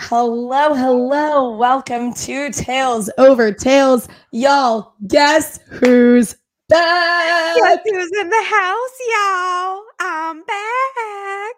Hello, hello. Welcome to Tales Over Tales. Y'all, guess who's Guess back? who's in the house, y'all? I'm back.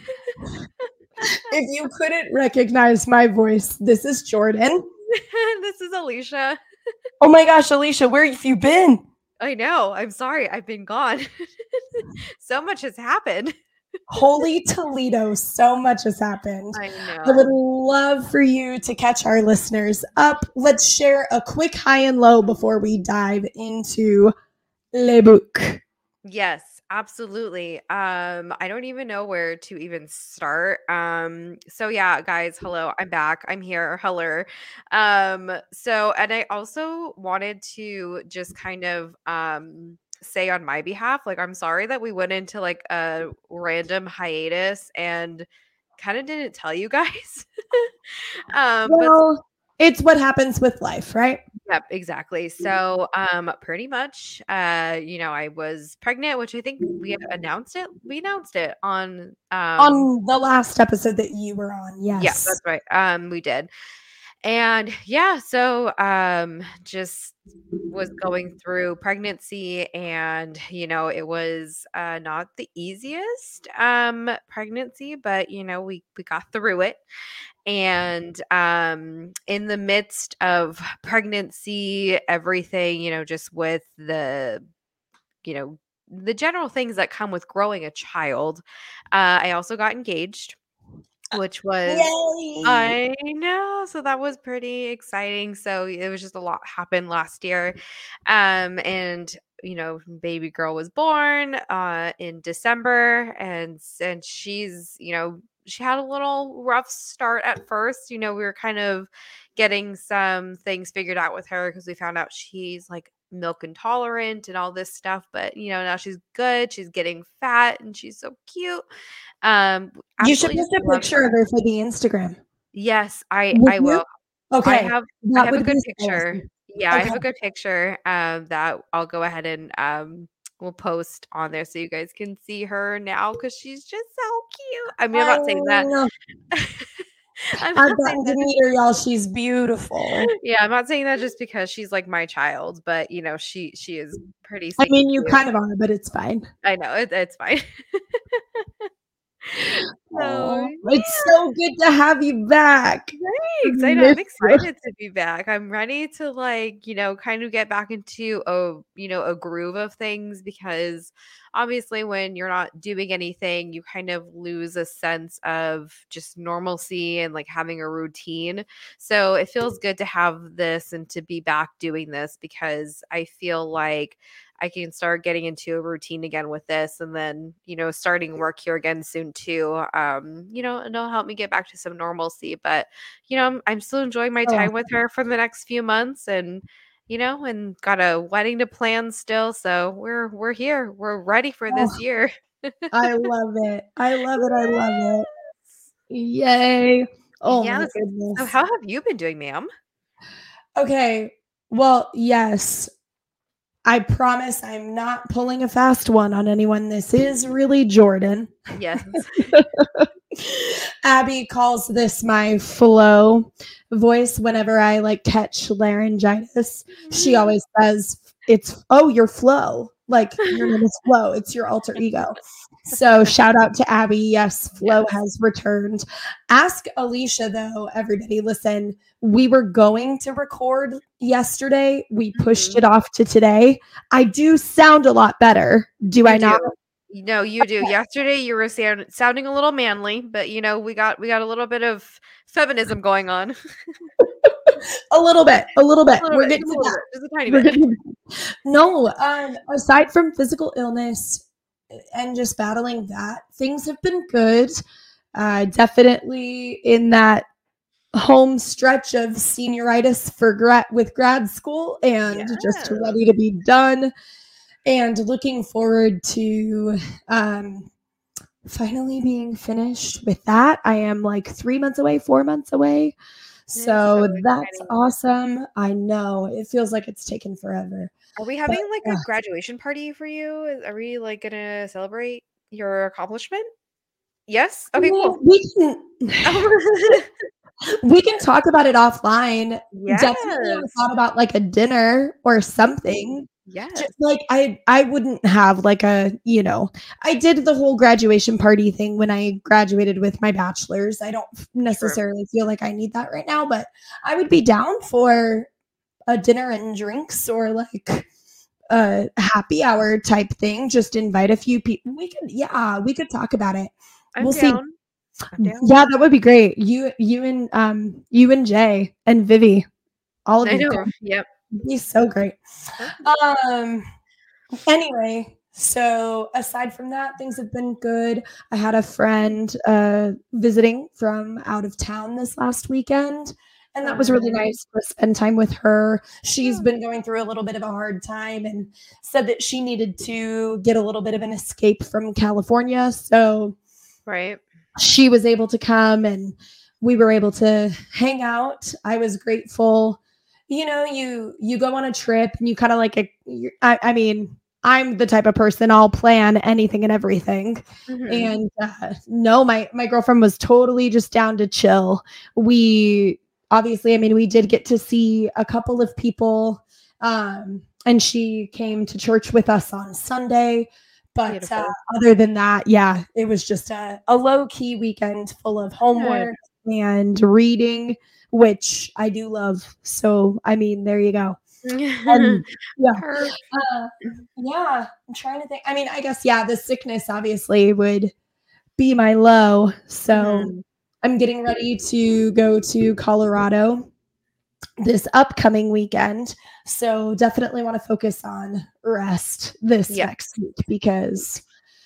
If you couldn't recognize my voice, this is Jordan. This is Alicia. Oh my gosh, Alicia, where have you been? I know. I'm sorry. I've been gone. So much has happened. Holy Toledo, so much has happened. I I would know. love for you to catch our listeners up. Let's share a quick high and low before we dive into Le Book. Yes, absolutely. I don't even know where to even start. So yeah, guys, hello. I'm back. I'm here. Hello. And I also wanted to just kind of say on my behalf, like I'm sorry that we went into like a random hiatus and kind of didn't tell you guys. But Well, it's what happens with life, right? yep, exactly. So, pretty much, I was pregnant, which I think we had announced it. We announced it on, On the last episode that you were on, yeah, yes. that's right. We did. And yeah, so, just was going through pregnancy and, it was, not the easiest, pregnancy, but, we got through it. And in the midst of pregnancy, everything, just with you know the general things that come with growing a child, I also got engaged, which was, Yay! I know, so that was pretty exciting. So it was just a lot happened last year. And baby girl was born in December, and she had a little rough start at first. We were kind of getting some things figured out with her because we found out she's like milk intolerant and all this stuff, but now she's good. She's getting fat and she's so cute. Um, You should Absolutely just post a love picture of her. her for the Instagram. Yes, I Would I you? will. I Okay, have I that have a would good be so picture. awesome. Yeah, I Okay. have a good picture, that I'll go ahead and, we'll post on there so you guys can see her now because she's just so cute. I mean, I'm I not saying that. know. I'm I've not saying gotten to that. meet her, y'all. She's beautiful. Yeah, I'm not saying that just because she's, like, my child, but, she is pretty I stinking mean, you cute. kind of are, but it's fine. I know, it's fine. So, Oh, it's yeah. so good to have you back. Thanks. I know. I'm Miss you. excited to be back. I'm ready to kind of get back into a groove of things because obviously when you're not doing anything, you kind of lose a sense of just normalcy and like having a routine. So it feels good to have this and to be back doing this because I feel like I can start getting into a routine again with this and then, starting work here again soon too. And it'll help me get back to some normalcy. But, I'm still enjoying my Oh, time with her for the next few months and got a wedding to plan still. So we're here. We're ready for oh, this year. I love it. I love it. I love it. Yay. Oh my Yes. So goodness. how have you been doing, ma'am? Okay. Well, yes. I promise I'm not pulling a fast one on anyone. This is really Jordan. Yes. Abby calls this my flow voice whenever I like catch laryngitis. She always says it's your flow. Like your name is Flo. It's your alter ego. So shout out to Abby. Yes, Flo Yes. has returned. Ask Alicia though, everybody. Listen, we were going to record yesterday. We pushed Mhm. it off to today. I do sound a lot better. Do I You not? do. No, you do. Yesterday you were sounding a little manly, but we got a little bit of feminism going on. A little bit. A little Just bit. a little We're bit, getting just a to little that. bit, just a tiny We're bit. getting No, aside from physical illness and just battling that, things have been good. Definitely in that home stretch of senioritis with grad school and just Yes. ready to be done and looking forward to finally being finished with that. I am like 3 months away, 4 months away. It's so So that's exciting. awesome. I know it feels like it's taken forever. Are we But having like a graduation party for you? Are we like gonna celebrate your accomplishment? Yes? Okay, well, cool. we can Oh. We can talk about it offline. Definitely Yes. have thought about like a dinner or something. Yes. Just like I wouldn't have like a, I did the whole graduation party thing when I graduated with my bachelor's. I don't necessarily feel like I need that right now, but I would be down for a dinner and drinks or like a happy hour type thing. Just invite a few people. We could talk about it. I'm We'll see. down. I'm down. Yeah, that would be great. You and Jay and Vivi, all of I you. know. Yep. He's so great. Anyway, so aside from that, things have been good. I had a friend visiting from out of town this last weekend, and that was really nice to spend time with her. She's been going through a little bit of a hard time and said that she needed to get a little bit of an escape from California. So Right. she was able to come and we were able to hang out. I was grateful. You go on a trip and you kind of like, I mean, I'm the type of person I'll plan anything and everything. Mhm. And no, my girlfriend was totally just down to chill. We obviously, I mean, we did get to see a couple of people, and she came to church with us on Sunday. But Beautiful. other than that, yeah, it was just a low-key weekend full of homework and reading, which I do love. So, I mean, there you go. Yeah. Perfect. Yeah, I'm trying to think. I mean, I guess, yeah, the sickness obviously would be my low. So Mhm. I'm getting ready to go to Colorado this upcoming weekend. So definitely want to focus on rest this Yeah. next week because,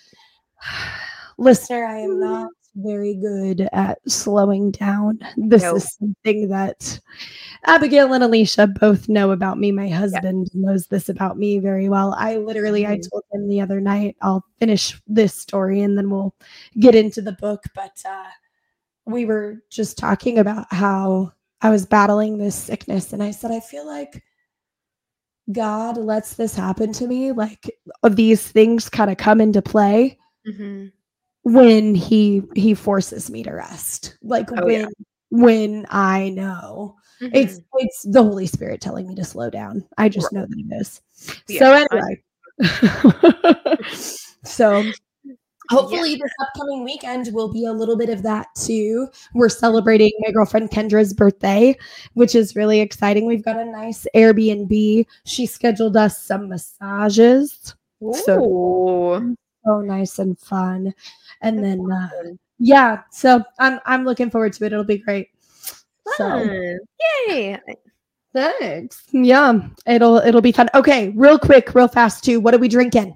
listener, I am not very good at slowing down. This No. is something that Abigail and Alicia both know about me. My Yeah. husband knows this about me very well. I Mhm. told him the other night, I'll finish this story and then we'll get into the book. But we were just talking about how I was battling this sickness. And I said, I feel like God lets this happen to me. Like these things kind of come into play Mhm. when he forces me to rest. Like Oh, yeah. when I know it's Mhm. the Holy Spirit telling me to slow down. I just know Right. that it is. Yeah. So anyway. So Yeah. hopefully this upcoming weekend will be a little bit of that too. We're celebrating my girlfriend Kendra's birthday, which is really exciting. We've got a nice Airbnb. She scheduled us some massages. Ooh. So nice and fun. And That's then awesome. yeah, so I'm looking forward to it. It'll be great. So Fun. Yay. thanks. Yeah, it'll be fun. Okay, real quick, real fast too. What are we drinking?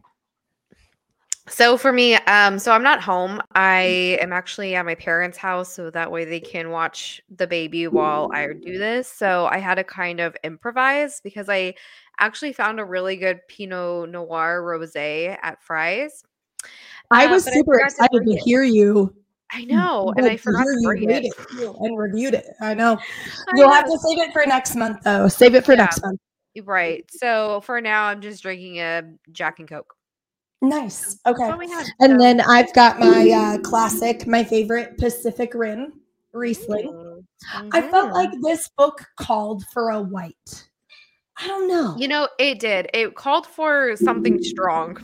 So for me, so I'm not home. I am actually at my parents' house, so that way they can watch the baby while I do this. So I had to kind of improvise because I actually found a really good Pinot Noir rosé at Fry's. I was But I super forgot to excited bring to it. hear you, I know, and but I to forgot hear to you bring rate it. it too and reviewed it. I know. I You'll have know. to save it for next month though. Save it for Yeah, next month. right. So for now, I'm just drinking a Jack and Coke. Nice. That's Okay. all we had. And So then I've got my classic, my favorite Pacific Rim Riesling. I felt like mhm. this book called for a white. I don't know. You know, it did. It called for something strong.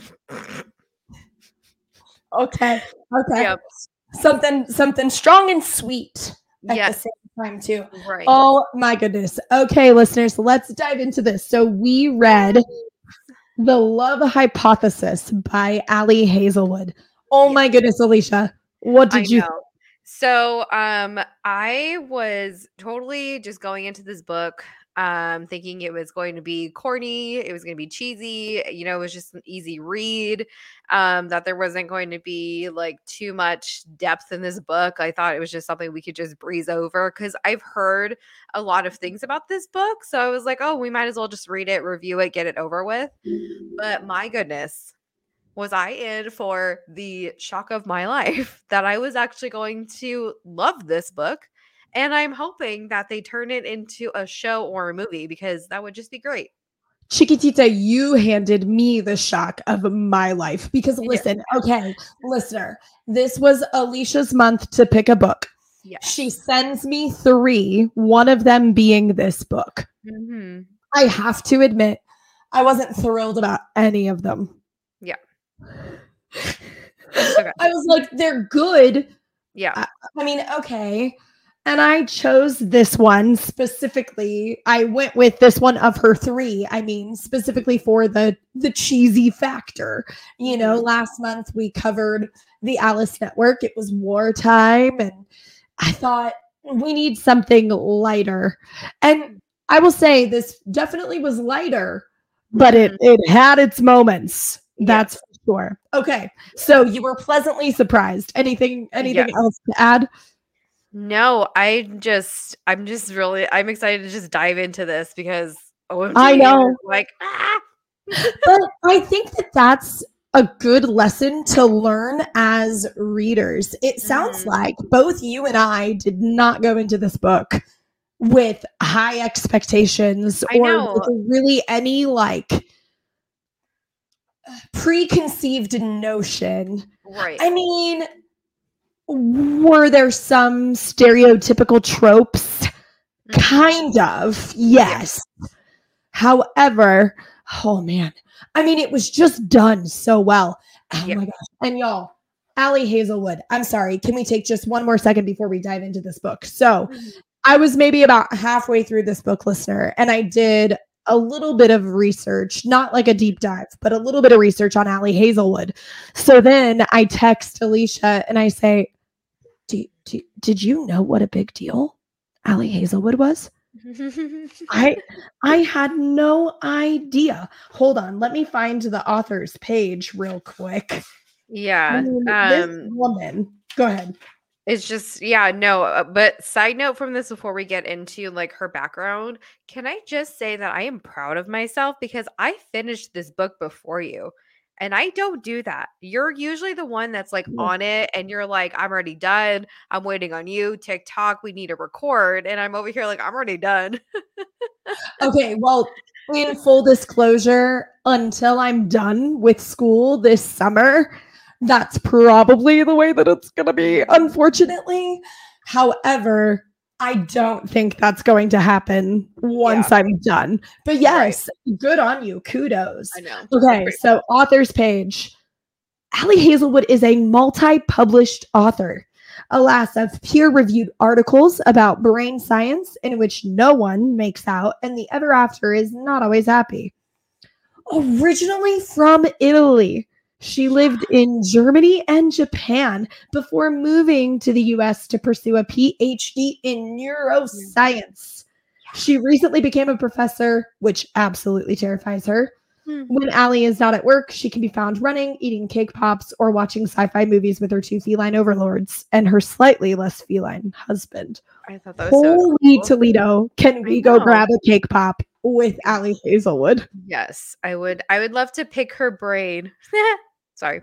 Okay. Okay. Yep. Something strong and sweet at the Yes. same time too. Right. Oh my goodness. Okay, listeners, let's dive into this. So we read The Love Hypothesis by Ali Hazelwood. Oh Yeah, my goodness, Alicia. What I did you think? know. So, I was totally just going into this book, thinking it was going to be corny, it was going to be cheesy, it was just an easy read, that there wasn't going to be like too much depth in this book. I thought it was just something we could just breeze over because I've heard a lot of things about this book. So I was like, oh, we might as well just read it, review it, get it over with. But my goodness, was I in for the shock of my life that I was actually going to love this book. And I'm hoping that they turn it into a show or a movie because that would just be great. Chiquitita, you handed me the shock of my life because You did. listen, okay, listener, this was Alicia's month to pick a book. Yes. She sends me 3, one of them being this book. Mm-hmm. I have to admit, I wasn't thrilled about any of them. Yeah. Okay. I was like, they're good. Yeah. I mean, okay. And I chose this one specifically. I went with this one of her 3. I mean, specifically for the cheesy factor. You know, last month we covered the Alice Network. It was wartime, and I thought we need something lighter. And I will say this definitely was lighter, but it had its moments. That's for sure. Okay. So you were pleasantly surprised. Anything else to add? No, I'm just really excited to just dive into this because OMG, I know. like But I think that that's a good lesson to learn as readers. It sounds like both you and I did not go into this book with high expectations or with really any like preconceived notion. Right. I mean, were there some stereotypical tropes? Kind of, yes. However, oh man, I mean, it was just done so well. Oh my gosh. And y'all, Ali Hazelwood, I'm sorry. Can we take just one more second before we dive into this book? So I was maybe about halfway through this book, listener, and I did a little bit of research, not like a deep dive, but a little bit of research on Ali Hazelwood. So then I text Alicia and I say, did you know what a big deal Ali Hazelwood was? I had no idea. Hold on, let me find the author's page real quick. Yeah. I mean, this woman. Go ahead. It's just but side note from this before we get into like her background, can I just say that I am proud of myself because I finished this book before you. And I don't do that. You're usually the one that's like on it and you're like, I'm already done. I'm waiting on you. TikTok, we need to record. And I'm over here like, I'm already done. Okay, well, in full disclosure, until I'm done with school this summer, that's probably the way that it's going to be, unfortunately. However, I don't think that's going to happen once I'm done. But yes, good on you. Kudos. I know. Okay, so author's page. Ali Hazelwood is a multi-published author. Alas, of peer-reviewed articles about brain science in which no one makes out and the ever after is not always happy. Originally from Italy, she lived in Germany and Japan before moving to the US to pursue a PhD in neuroscience. She recently became a professor, which absolutely terrifies her. When Ali is not at work, she can be found running, eating cake pops, or watching sci-fi movies with her 2 feline overlords and her slightly less feline husband. I thought that was so cool. Toledo, can we go grab a cake pop with Ali Hazelwood? Yes, I would love to pick her brain. Sorry.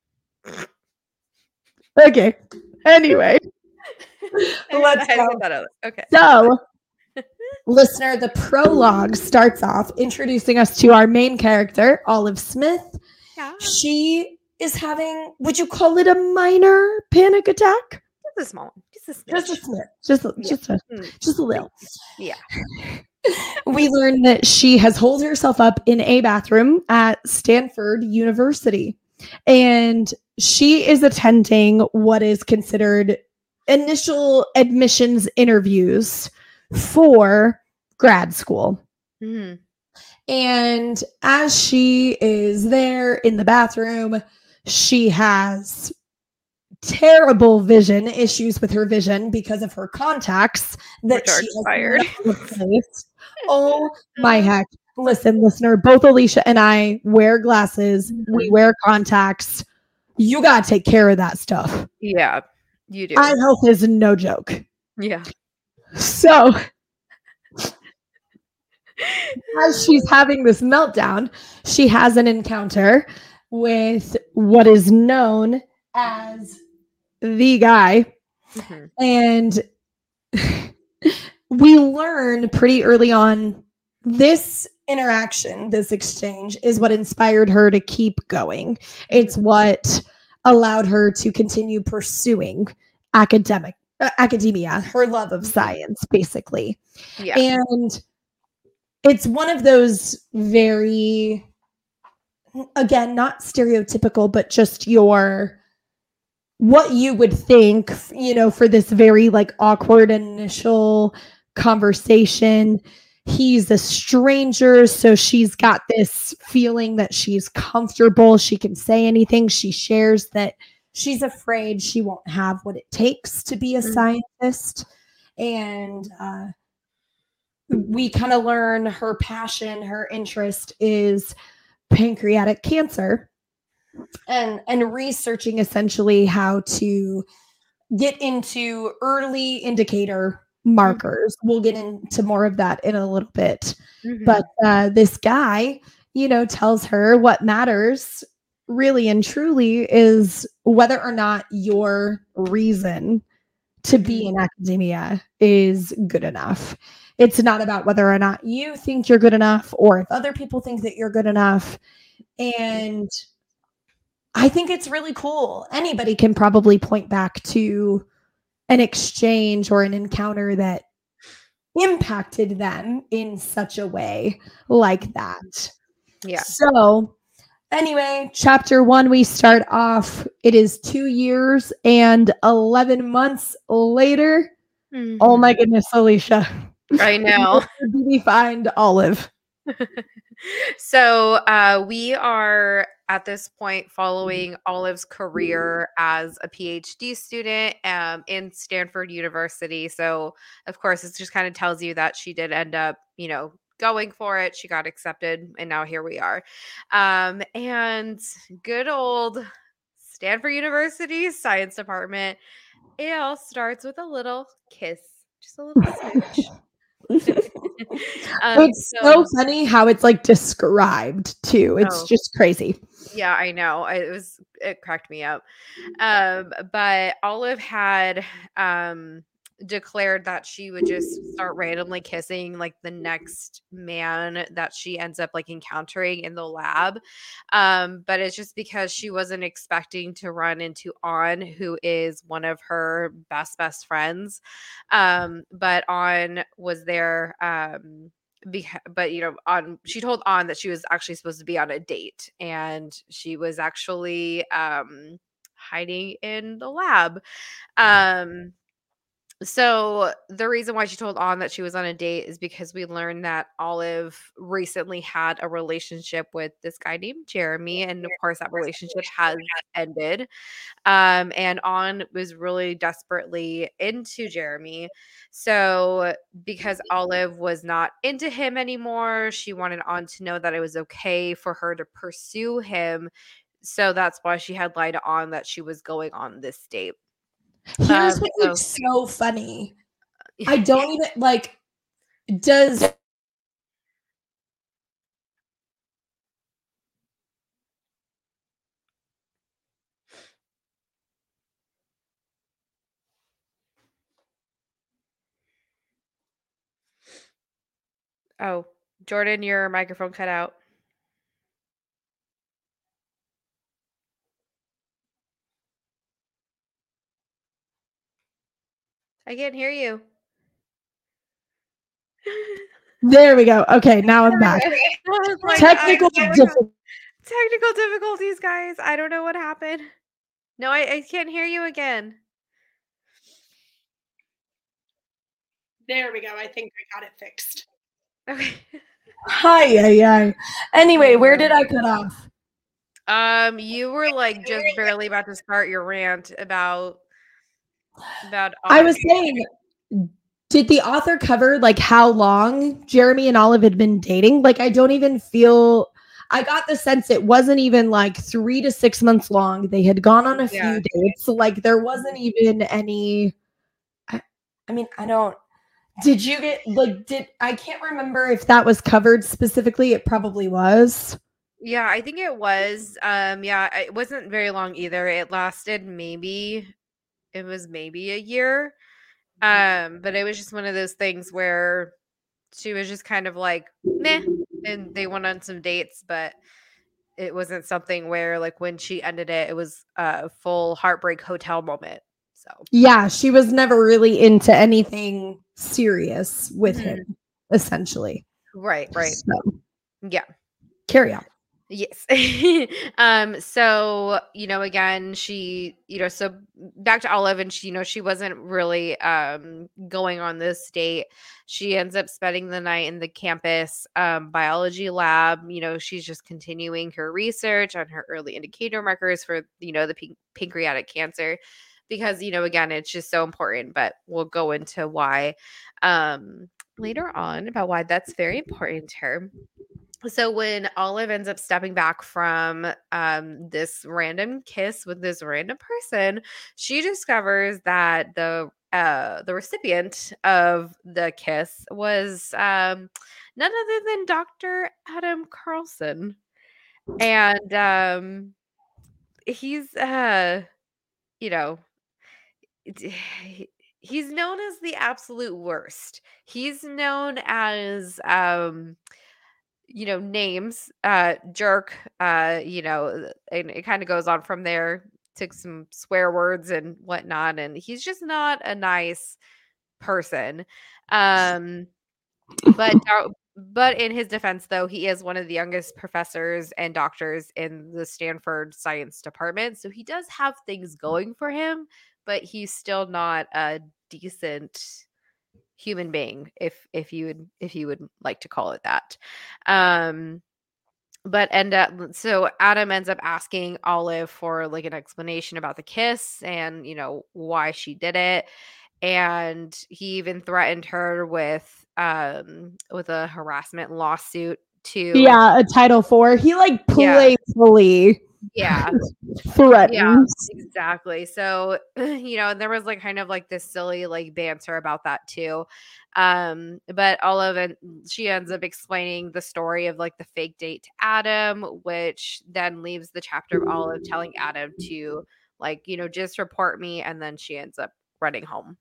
Okay. Anyway. Let's go. Okay. So, listener, the prologue starts off introducing us to our main character, Olive Smith. Yeah. She is having, would you call it a minor panic attack? Just a small one. Just a little. Yeah. We learn that she has holed herself up in a bathroom at Stanford University. And she is attending what is considered initial admissions interviews for grad school. And as she is there in the bathroom, she has terrible vision issues with her vision because of her contacts that she has replaced. Oh my heck. Listen, listener, both Alicia and I wear glasses. We wear contacts. You got to take care of that stuff. Yeah, you do. Eye health is no joke. Yeah. So, as she's having this meltdown, she has an encounter with what is known as the guy. And we learn pretty early on this interaction, this exchange is what inspired her to keep going. It's what allowed her to continue pursuing academic academia, her love of Mhm. science, basically. Yeah. And it's one of those very, again, not stereotypical, but just your what you would think, for this very like awkward initial conversation. He's a stranger, so she's got this feeling that she's comfortable. She can say anything. She shares that she's afraid she won't have what it takes to be a Mhm. scientist. And we kind of learn her passion, her interest is pancreatic cancer, and researching essentially how to get into early indicator Mhm. markers. We'll get into more of that in a little bit. But Mhm. this guy, tells her what matters really and truly is whether or not your reason to be Mhm. in academia is good enough. It's not about whether or not you think you're good enough or if other people think that you're good enough. And I think it's really cool. Anybody can probably point back to an exchange or an encounter that impacted them in such a way like that. Yeah. So, anyway, chapter 1, we start off. It is 2 years and 11 months later. Oh my Mhm. goodness, Alicia. I know. Where do we find Olive? So we are at this point following Olive's career as a PhD student in Stanford University. So, of course, it just kind of tells you that she did end up, going for it. She got accepted, and now here we are. And good old Stanford University science department. It all starts with a little kiss, just a little smooch. It's so So, funny how it's like described too. It's oh, just crazy. yeah, I know. It cracked me up. But Olive had declared that she would just start randomly kissing like the next man that she ends up like encountering in the lab. But it's just because she wasn't expecting to run into On, who is one of her best friends. But On was there but on she told On that she was actually supposed to be on a date, and she was actually hiding in the lab. um so the reason why she told On that she was on a date is because we learned that Olive recently had a relationship with this guy named Jeremy, and of course that relationship has ended. And On was really desperately into Jeremy. So, because Olive was not into him anymore, she wanted On to know that it was okay for her to pursue him. So that's why she had lied to On that she was going on this date. Here's what's like So so funny. I don't even like does oh, Jordan, your microphone cut out. I can't hear you. there we go. Okay, now I'm back. I was like, I Technical don't know what difficulty. technical difficulties, guys. I don't know what happened. No, I can't hear you again. There we go. I think I got it fixed. Okay. Hi, hi. I Anyway, where did know. I cut off? You were like just barely about to start your rant about I was On. saying, did the author cover like how long Jeremy and Olive had been dating? Like, I don't even feel. I got the sense it wasn't even like 3 to 6 months long. They had gone on a Yeah. few dates. So, like, there wasn't Mhm. even any. I, I mean, I don't. Did you get like? Did I can't remember if that was covered specifically. It probably was. Yeah, I think it was. Yeah, it wasn't very long either. It was maybe a year. But it was just one of those things where she was just kind of like, meh, and they went on some dates, but it wasn't something where like when she ended it, it was a full heartbreak hotel moment. So yeah, she was never really into anything serious with him, essentially. right. So, Yeah. carry on. Yes. So, again, she, so back to Olive, and she, she wasn't really going on this date. She ends up spending the night in the campus biology lab. She's just continuing her research on her early indicator markers for, the pancreatic cancer, because, again, it's just so important, but we'll go into why later on about why that's very important to her. So when Olive ends up stepping back from this random kiss with this random person, she discovers that the recipient of the kiss was none other than Dr. Adam Carlson, and he's you know he's known as the absolute worst. He's known as names, jerk, and it kind of goes on from there. Took some swear words and whatnot, and he's just not a nice person. Um, but in his defense, though, he is one of the youngest professors and doctors in the Stanford Science Department, so he does have things going for him, but he's still not a decent human being, if you would like to call it that. But so Adam ends up asking Olive for like an explanation about the kiss and why she did it, and he even threatened her with a harassment lawsuit too. Yeah, a Title IV. He like playfully yeah threatens. Exactly. So there was like kind of like this silly like banter about that too. But Olive, she ends up explaining the story of like the fake date to Adam, which then leaves the chapter of Olive telling Adam to like just report me, and then she ends up running home.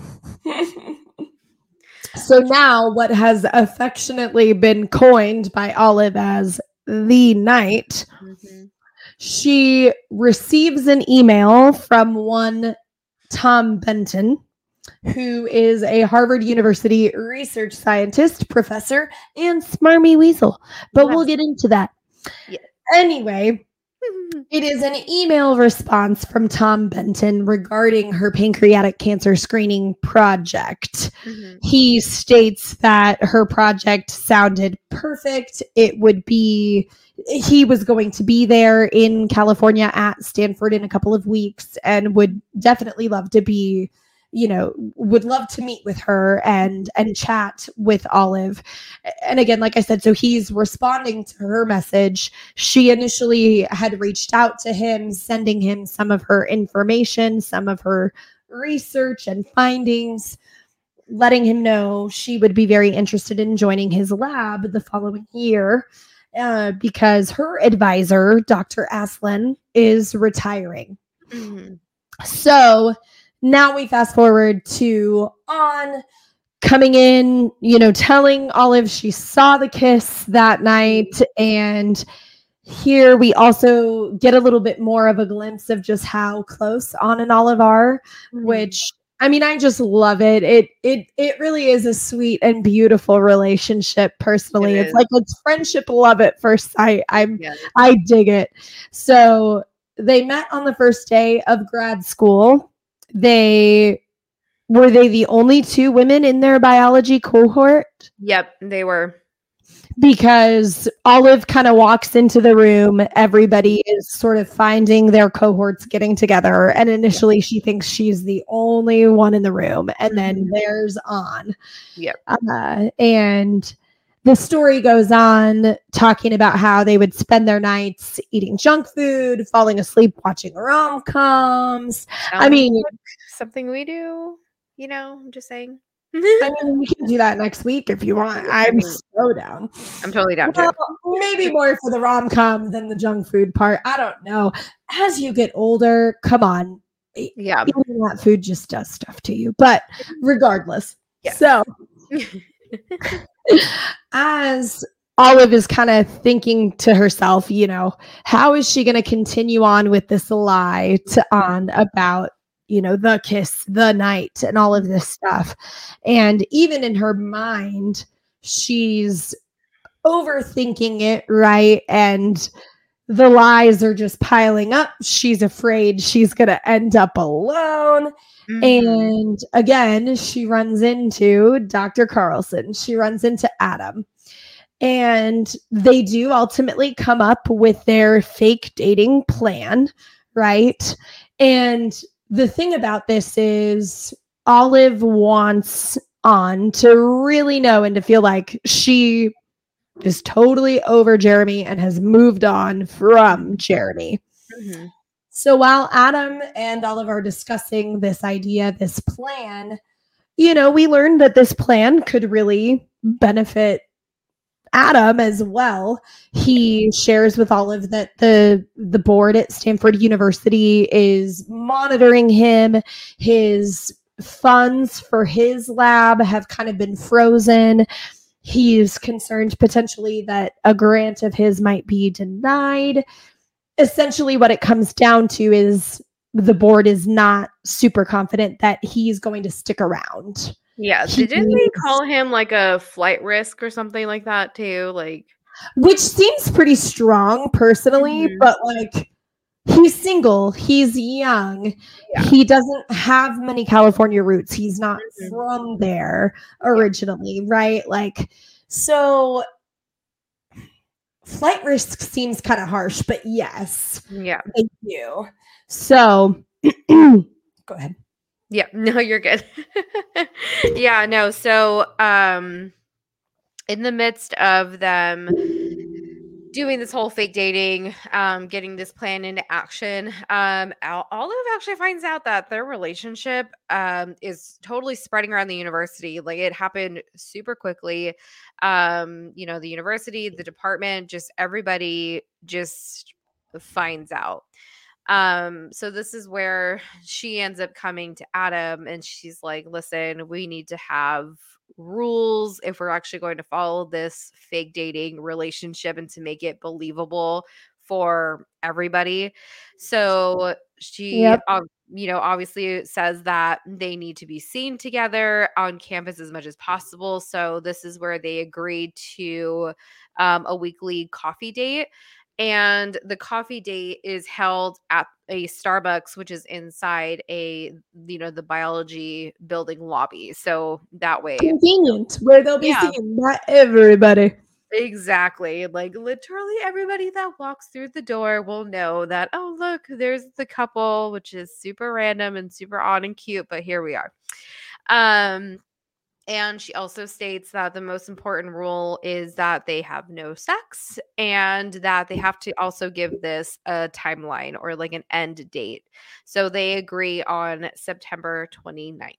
So now what has affectionately been coined by Olive as the night, she receives an email from one Tom Benton, who is a Harvard University research scientist, professor, and smarmy weasel. But we'll get into that. Yeah. Anyway, it is an email response from Tom Benton regarding her pancreatic cancer screening project. He states that her project sounded perfect. He was going to be there in California at Stanford in a couple of weeks and would definitely love to be, would love to meet with her and chat with Olive. And again, like I said, so he's responding to her message. She initially had reached out to him, sending him some of her information, some of her research and findings, letting him know she would be very interested in joining his lab the following year because her advisor, Dr. Aslan, is retiring. So now we fast forward to On coming in, telling Olive she saw the kiss that night. And here we also get a little bit more of a glimpse of just how close On and Olive are, which, I mean, I just love it. It really is a sweet and beautiful relationship. Personally, it's like it's friendship, love at first sight. I dig it. So they met on the first day of grad school. Were they the only two women in their biology cohort? Yep, they were. Because Olive kind of walks into the room. Everybody is sort of finding their cohorts getting together. And initially she thinks she's the only one in the room. And then there's On. Yep. And the story goes on talking about how they would spend their nights eating junk food, falling asleep watching rom-coms. I mean, something we do, I'm just saying. I mean, we can do that next week if you want. I'm so down. I'm totally down too. Maybe more for the rom-com than the junk food part. I don't know. As you get older, come on. Yeah. Eating that food just does stuff to you. But regardless. Yeah. So as Olive is kind of thinking to herself, how is she going to continue on with this lie to On about the kiss, the night, and all of this stuff. And even in her mind, she's overthinking it, right? And the lies are just piling up. She's afraid she's going to end up alone. And again, she runs into Dr. Carlson. She runs into Adam. And they do ultimately come up with their fake dating plan, right? And the thing about this is Olive wants On to really know and to feel like she is totally over Jeremy and has moved on from Jeremy. So while Adam and Olive are discussing this idea, this plan, we learned that this plan could really benefit Adam as well. He shares with Olive that the board at Stanford University is monitoring him. His funds for his lab have kind of been frozen. He's concerned potentially that a grant of his might be denied. Essentially, what it comes down to is the board is not super confident that he's going to stick around. Yeah, didn't they call him like a flight risk or something like that too? Which seems pretty strong personally, but he's single, he's young, he doesn't have many California roots, he's not from there originally, right? So flight risk seems kind of harsh, but yes. Yeah. Thank you. So go ahead. Yeah, no, you're good. Yeah, no. So, in the midst of them doing this whole fake dating, getting this plan into action, Olive actually finds out that their relationship is totally spreading around the university. It happened super quickly. The university, the department, just everybody just finds out. So this is where she ends up coming to Adam and she's like, listen, we need to have rules if we're actually going to follow this fake dating relationship and to make it believable for everybody. So she, obviously says that they need to be seen together on campus as much as possible. So this is where they agreed to a weekly coffee date. And the coffee date is held at a Starbucks, which is inside the biology building lobby. So that way, convenient, where they'll be seeing not everybody. Exactly. Literally everybody that walks through the door will know that, oh, look, there's the couple, which is super random and super odd and cute, but here we are. And she also states that the most important rule is that they have no sex and that they have to also give this a timeline or an end date. So they agree on September 29th.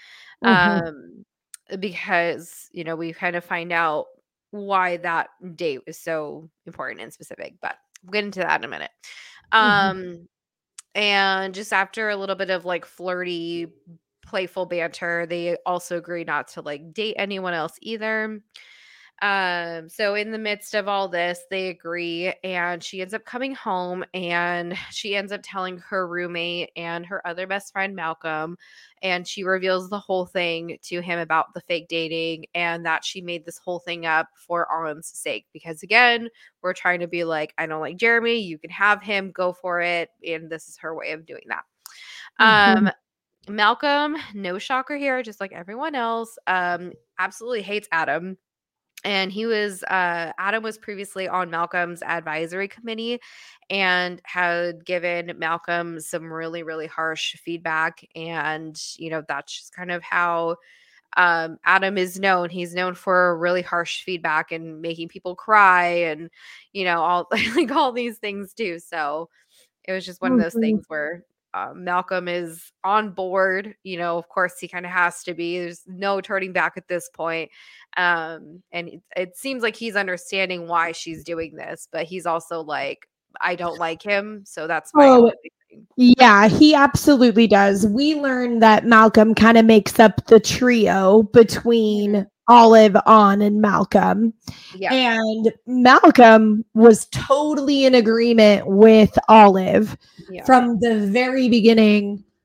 Because, we kind of find out why that date is so important and specific, but we'll get into that in a minute. And just after a little bit of flirty, playful banter, they also agree not to date anyone else either. So in the midst of all this, they agree and she ends up coming home and she ends up telling her roommate and her other best friend, Malcolm, and she reveals the whole thing to him about the fake dating and that she made this whole thing up for Arlen's sake. Because again, we're trying to be I don't like Jeremy, you can have him, go for it. And this is her way of doing that. Malcolm, no shocker here, just like everyone else, absolutely hates Adam. And Adam was previously on Malcolm's advisory committee and had given Malcolm some really, really harsh feedback. And, that's just kind of how Adam is known. He's known for really harsh feedback and making people cry and, all all these things too. So it was just one of those things where Malcolm is on board. Of course, he kind of has to be. There's no turning back at this point. And it seems like he's understanding why she's doing this, but he's also I don't like him. So that's my only thing. Yeah, he absolutely does. We learned that Malcolm kind of makes up the trio between Olive, On, and Malcolm. Yeah. And Malcolm was totally in agreement with Olive from the very beginning. Yeah.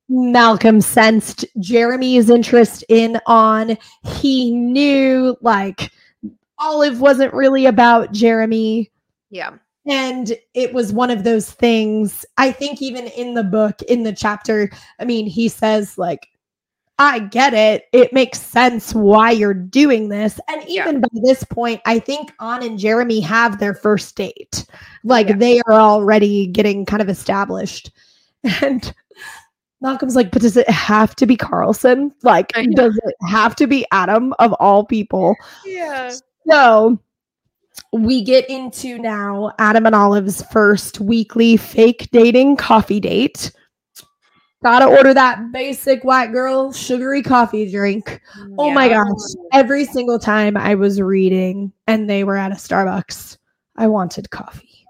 Malcolm sensed Jeremy's interest in On. He knew like Olive wasn't really about Jeremy. Yeah. And it was one of those things, I think, even in the book, in the chapter, I mean, he says, like, I get it. It makes sense why you're doing this. And even by this point, I think On and Jeremy have their first date. Like, they are already getting kind of established. And Malcolm's like, but does it have to be Carlson? Like, does it have to be Adam of all people? Yeah. So we get into now Adam and Olive's first weekly fake dating coffee date. Gotta order that basic white girl sugary coffee drink. Oh my gosh. Every single time I was reading and they were at a Starbucks, I wanted coffee.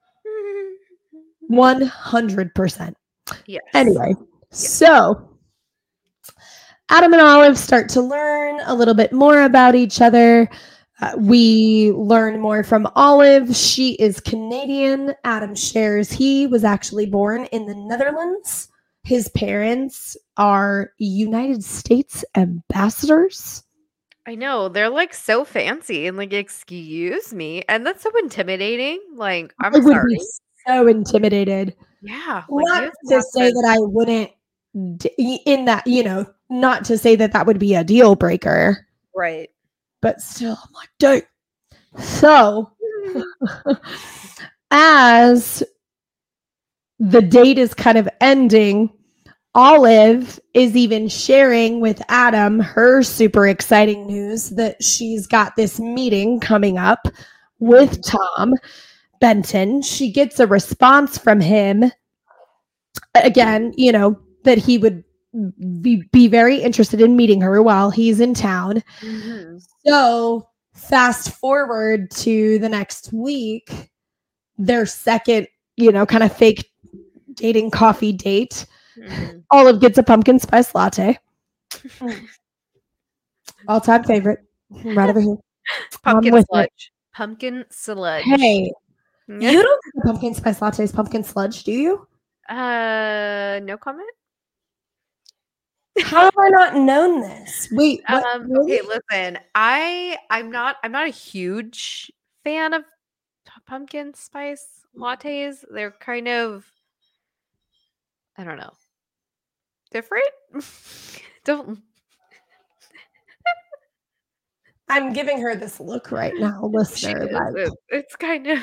100%. Yes. Anyway, so Adam and Olive start to learn a little bit more about each other. We learn more from Olive. She is Canadian. Adam shares he was actually born in the Netherlands. His parents are United States ambassadors. I know. They're like so fancy and like, excuse me. And that's so intimidating. Like, I'm I would sorry. be so intimidated. Yeah. Not to say that I wouldn't, in that, you know, not to say that that would be a deal breaker. Right. But still, I'm like, dude. So, as the date is kind of ending, Olive is even sharing with Adam her super exciting news that she's got this meeting coming up with Tom Benton. She gets a response from him. Again, you know, that he would be very interested in meeting her while he's in town. Mm-hmm. So fast forward to the next week, their second, you know, kind of fake dating coffee date. Mm-hmm. Olive gets a pumpkin spice latte. All-time favorite. Right over here. Pumpkin sludge. Pumpkin sludge. Hey, you don't think pumpkin spice latte is pumpkin sludge, do you? No comment. How have I not known this? Wait, what? Really? Okay, listen. I'm not a huge fan of pumpkin spice lattes. They're kind of, I don't know, different. Don't. I'm giving her this look right now, listener. It's kind of.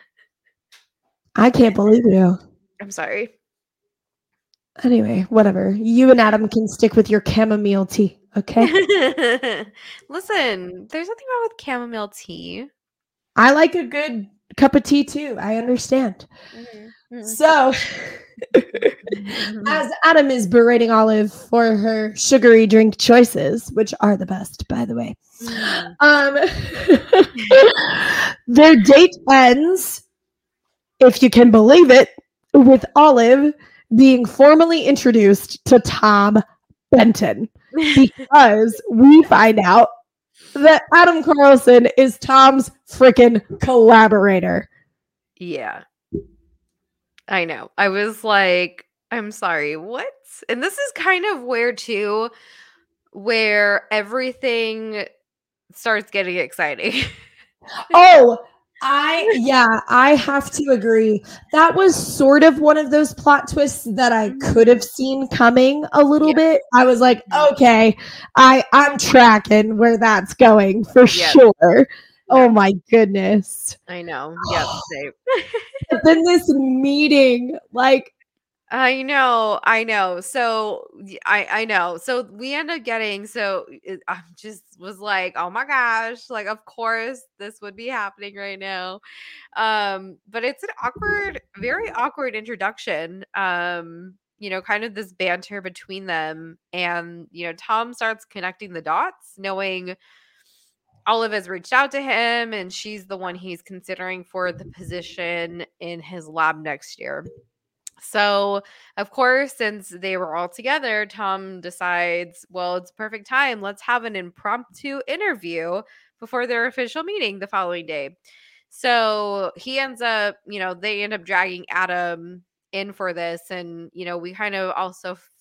I can't believe you. I'm sorry. Anyway, whatever. You and Adam can stick with your chamomile tea, okay? Listen, there's nothing wrong with chamomile tea. I like a good cup of tea too. I understand. Mm-hmm. So, as Adam is berating Olive for her sugary drink choices, which are the best, by the way, their date ends, if you can believe it, with Olive being formally introduced to Tom Benton, because we find out that Adam Carlson is Tom's freaking collaborator. Yeah. I know. I was like, I'm sorry, what? And this is kind of where everything starts getting exciting. I have to agree. That was sort of one of those plot twists that I could have seen coming a little bit. I was like, okay, I'm tracking where that's going for sure. Oh my goodness. I know. Yep. But then this meeting, like, I know. So I know. So we end up getting, I just was like, oh my gosh, like, of course this would be happening right now. But it's an very awkward introduction. You know, kind of this banter between them, and, you know, Tom starts connecting the dots, knowing Olive has reached out to him and she's the one he's considering for the position in his lab next year. So, of course, since they were all together, Tom decides, well, it's perfect time. Let's have an impromptu interview before their official meeting the following day. So he ends up, you know, they end up dragging Adam in for this. And, you know, we kind of also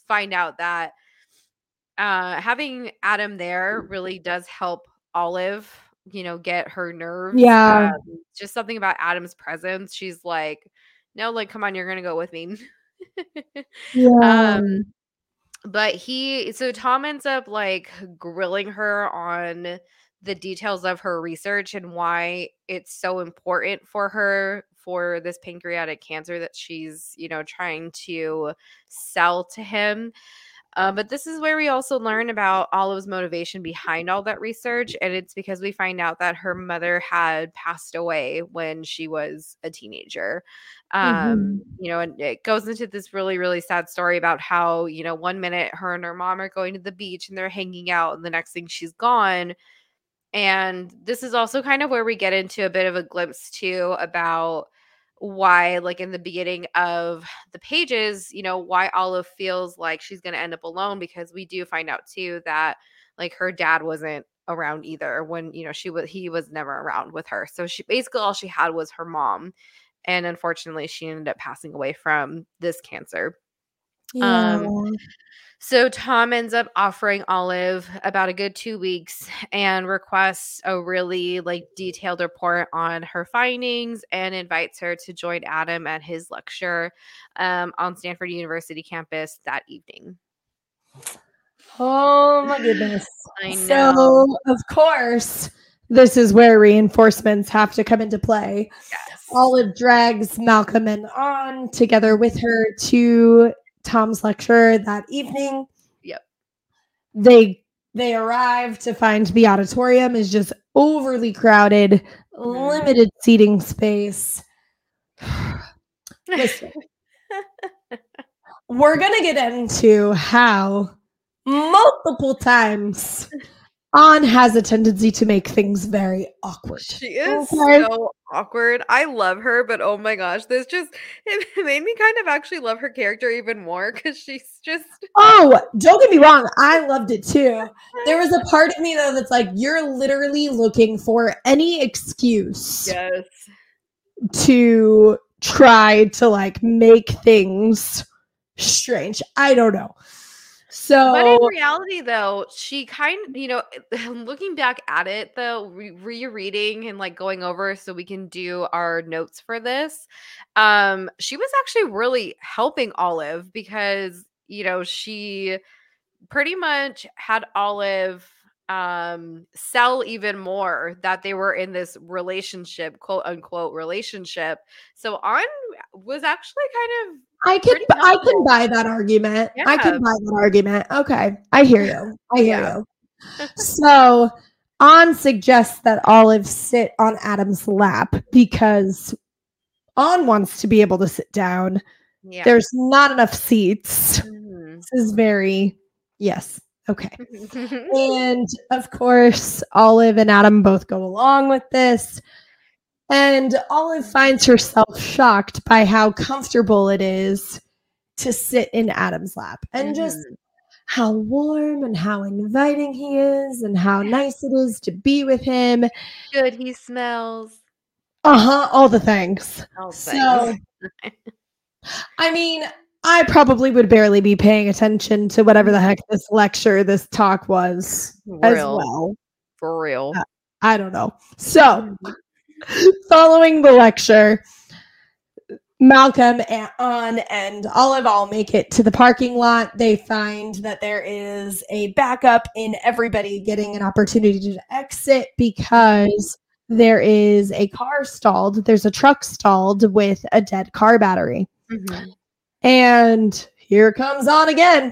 find out that having Adam there really does help Olive, get her nerves. Yeah. Just something about Adam's presence. She's like, no, like, come on, you're gonna go with me. Yeah. But so Tom ends up like grilling her on the details of her research and why it's so important for her for this pancreatic cancer that she's, trying to sell to him. But this is where we also learn about Olive's motivation behind all that research. And it's because we find out that her mother had passed away when she was a teenager. And it goes into this really, really sad story about how, one minute her and her mom are going to the beach and they're hanging out, and the next thing she's gone. And this is also kind of where we get into a bit of a glimpse too about why, like in the beginning of the pages, why Olive feels like she's going to end up alone, because we do find out too that like her dad wasn't around either when, he was never around with her. So she basically, all she had was her mom. And unfortunately, she ended up passing away from this cancer. Yeah. So Tom ends up offering Olive about a good 2 weeks and requests a really like detailed report on her findings and invites her to join Adam at his lecture on Stanford University campus that evening. Oh my goodness. I know. So, of course, this is where reinforcements have to come into play. Yes. Olive drags Malcolm and on together with her to Tom's lecture that evening. Yep. They arrive to find the auditorium is just overly crowded, limited seating space. Listen, we're going to get into how multiple times An has a tendency to make things very awkward. She is so awkward. I love her, but oh my gosh, it made me kind of actually love her character even more because she's just. Oh, don't get me wrong. I loved it too. There was a part of me though that's like, you're literally looking for any excuse to try to like make things strange. I don't know. So, but in reality, though, she kind of, looking back at it, though, rereading and like going over so we can do our notes for this, she was actually really helping Olive because, she pretty much had Olive sell even more that they were in this relationship, quote unquote relationship. So An was actually kind of. I can buy that argument. Yeah. I can buy that argument. Okay. I hear you. You. So An suggests that Olive sit on Adam's lap because An wants to be able to sit down. Yeah. There's not enough seats. Mm-hmm. This is very, yes. Okay. And of course, Olive and Adam both go along with this. And Olive finds herself shocked by how comfortable it is to sit in Adam's lap and just how warm and how inviting he is and how nice it is to be with him. Good he smells. All the things. So, I mean, I probably would barely be paying attention to whatever the heck this talk was as well. For real. I don't know. So, following the lecture, Malcolm and An and Olive all make it to the parking lot. They find that there is a backup in everybody getting an opportunity to exit because there is a car stalled. There's a truck stalled with a dead car battery. Mm-hmm. And here comes An again.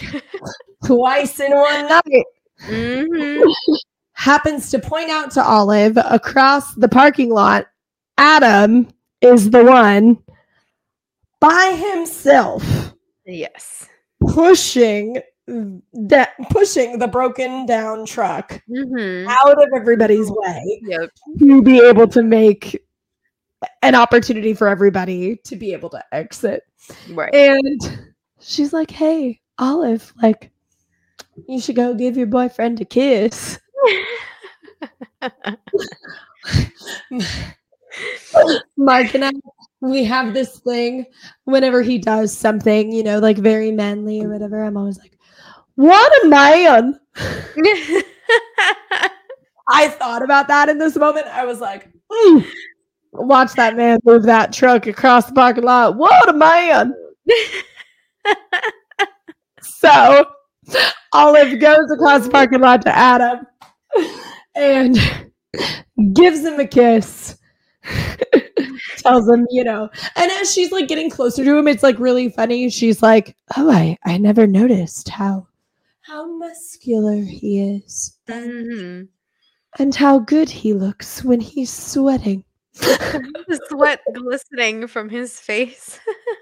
Twice in one night. Mm-hmm. Happens to point out to Olive across the parking lot, Adam is the one by himself. Yes. Pushing the broken down truck out of everybody's way to be able to make an opportunity for everybody to be able to exit. Right. And she's like, hey, Olive, like, you should go give your boyfriend a kiss. Mark and I we have this thing whenever he does something, you know, like very manly or whatever. I'm always like, what a man. I thought about that in this moment. I was like, watch that man move that truck across the parking lot. What a man. So Olive goes across the parking lot to Adam and gives him a kiss. Tells him, you know, and as she's like getting closer to him, it's like really funny. She's like, oh, I never noticed how muscular he is. Mhm. And how good he looks when he's sweating. The sweat glistening from his face.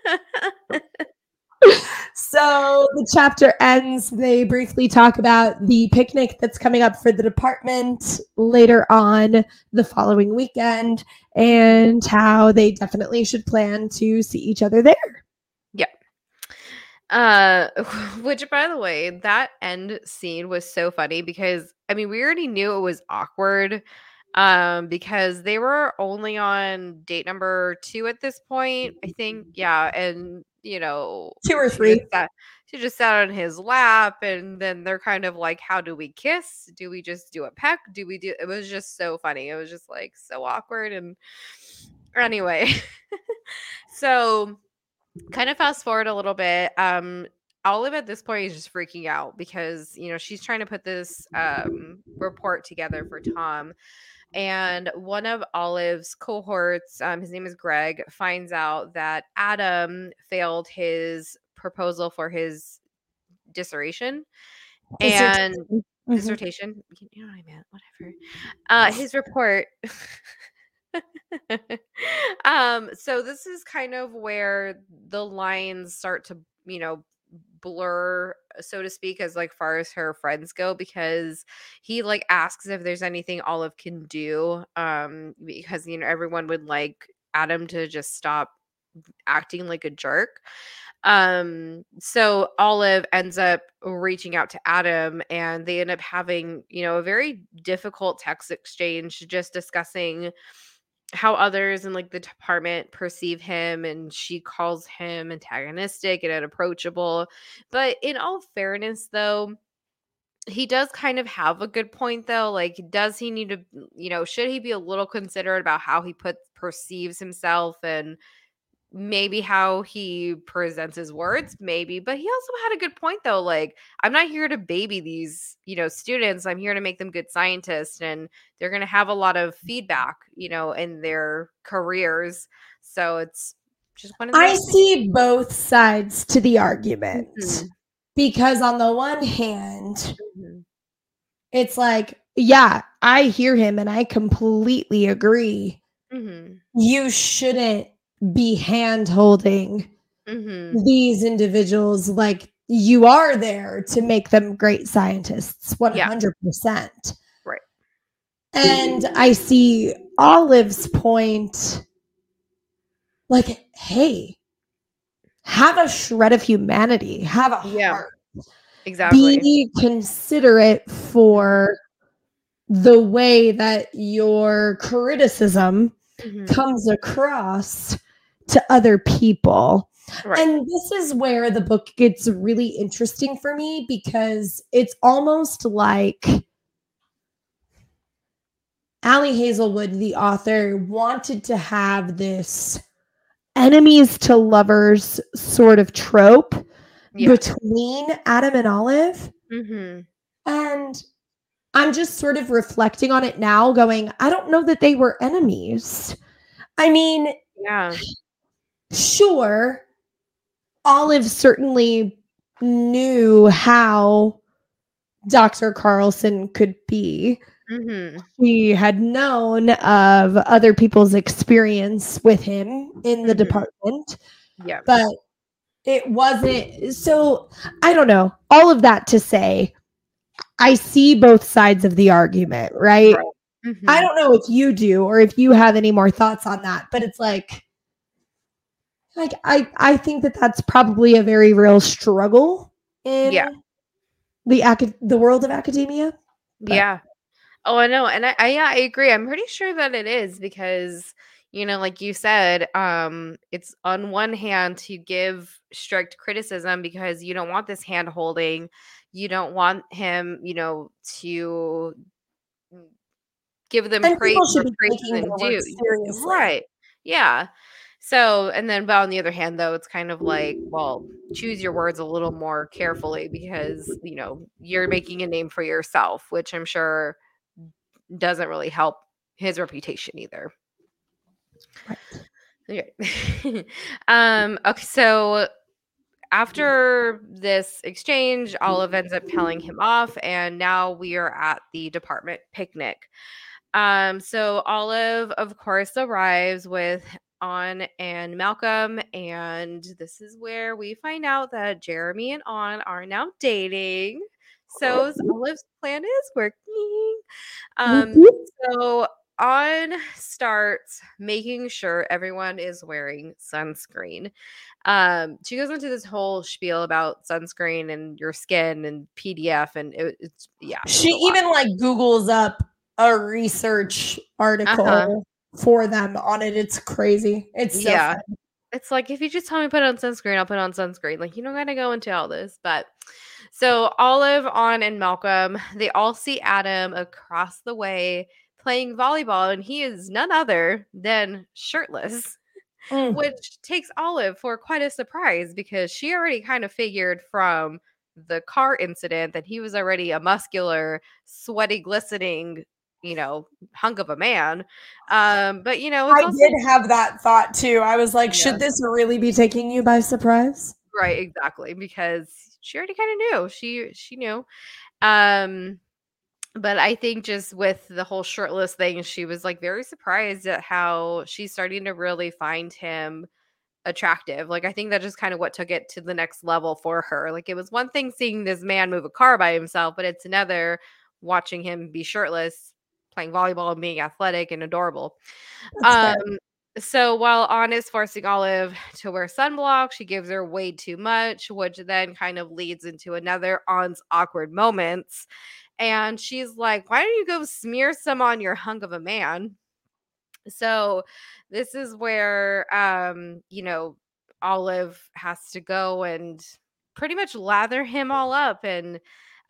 So the chapter ends. They briefly talk about the picnic that's coming up for the department later on the following weekend and how they definitely should plan to see each other there. Which by the way, that end scene was so funny because I mean we already knew it was awkward because they were only on date number 2 at this point, I think. Yeah, and you know, 2 or 3. She just sat on his lap and then they're kind of like, how do we kiss? Do we just do a peck? Do we do it was just so funny. It was just like so awkward and anyway. So kind of fast forward a little bit. Olive at this point is just freaking out because you know she's trying to put this report together for Tom, and one of Olive's cohorts, his name is Greg, finds out that Adam failed his proposal for his dissertation and dissertation. You know what I meant? Whatever. His report. So this is kind of where the lines start to, you know, blur, so to speak, as like far as her friends go, because he like asks if there's anything Olive can do. Because you know, everyone would like Adam to just stop acting like a jerk. So Olive ends up reaching out to Adam and they end up having, you know, a very difficult text exchange just discussing how others in like the department perceive him, and she calls him antagonistic and unapproachable. But in all fairness though, he does kind of have a good point though. Like, does he need to, you know, should he be a little considerate about how he perceives himself and maybe how he presents his words, maybe. But he also had a good point though. Like, I'm not here to baby these, you know, students. I'm here to make them good scientists, and they're going to have a lot of feedback, you know, in their careers. So it's just one of those I see both sides to the argument. Because on the one hand, it's like, yeah, I hear him and I completely agree. You shouldn't be hand holding these individuals. Like, you are there to make them great scientists 100%. Right. And I see Olive's point, like, hey, have a shred of humanity, have a heart. Exactly. Be considerate for the way that your criticism comes across to other people. Right. And this is where the book gets really interesting for me, because it's almost like Ali Hazelwood, the author, wanted to have this enemies to lovers sort of trope between Adam and Olive. And I'm just sort of reflecting on it now, going, I don't know that they were enemies. I mean, sure, Olive certainly knew how Dr. Carlson could be. He had known of other people's experience with him in the department. But it wasn't. So I don't know. All of that to say, I see both sides of the argument, right? I don't know if you do or if you have any more thoughts on that, but it's like I think that that's probably a very real struggle in the world of academia. But. Yeah. Oh, I know. And I agree. I'm pretty sure that it is because, like you said, it's on one hand to give strict criticism because you don't want this hand holding. You don't want him, to give them And praise people should where be praise taking isn't their work due. seriously. Right. Yeah. So, and then, but on the other hand, though, it's kind of like, well, choose your words a little more carefully because, you're making a name for yourself, which I'm sure doesn't really help his reputation either. Right. Okay. Okay, so after this exchange, Olive ends up telling him off, and now we are at the department picnic. So Olive, of course, arrives with On and Malcolm, and this is where we find out that Jeremy and On are now dating. So Olive's plan is working. Um, so On starts making sure everyone is wearing sunscreen. She goes into this whole spiel about sunscreen and your skin and PDF, and it's She a lot. even like Googles up a research article for them on it. It's crazy. It's so Yeah. fun. It's like, if you just tell me put on sunscreen, I'll put on sunscreen. Like, you don't gotta go into all this. But so Olive, On, and Malcolm, they all see Adam across the way playing volleyball, and he is none other than shirtless, which takes Olive for quite a surprise because she already kind of figured from the car incident that he was already a muscular, sweaty, glistening, hunk of a man. But it's I also did have that thought too. I was like, yeah. should this really be taking you by surprise? Right, exactly, because she already kind of knew. She knew. Um, but I think just with the whole shirtless thing, she was like very surprised at how she's starting to really find him attractive. Like, I think that just kind of what took it to the next level for her. Like, it was one thing seeing this man move a car by himself, but it's another watching him be shirtless, playing volleyball and being athletic and adorable. That's fair. So while On is forcing Olive to wear sunblock, she gives her way too much, which then kind of leads into another On's awkward moments. And she's like, "Why don't you go smear some on your hunk of a man?" So this is where Olive has to go and pretty much lather him all up, and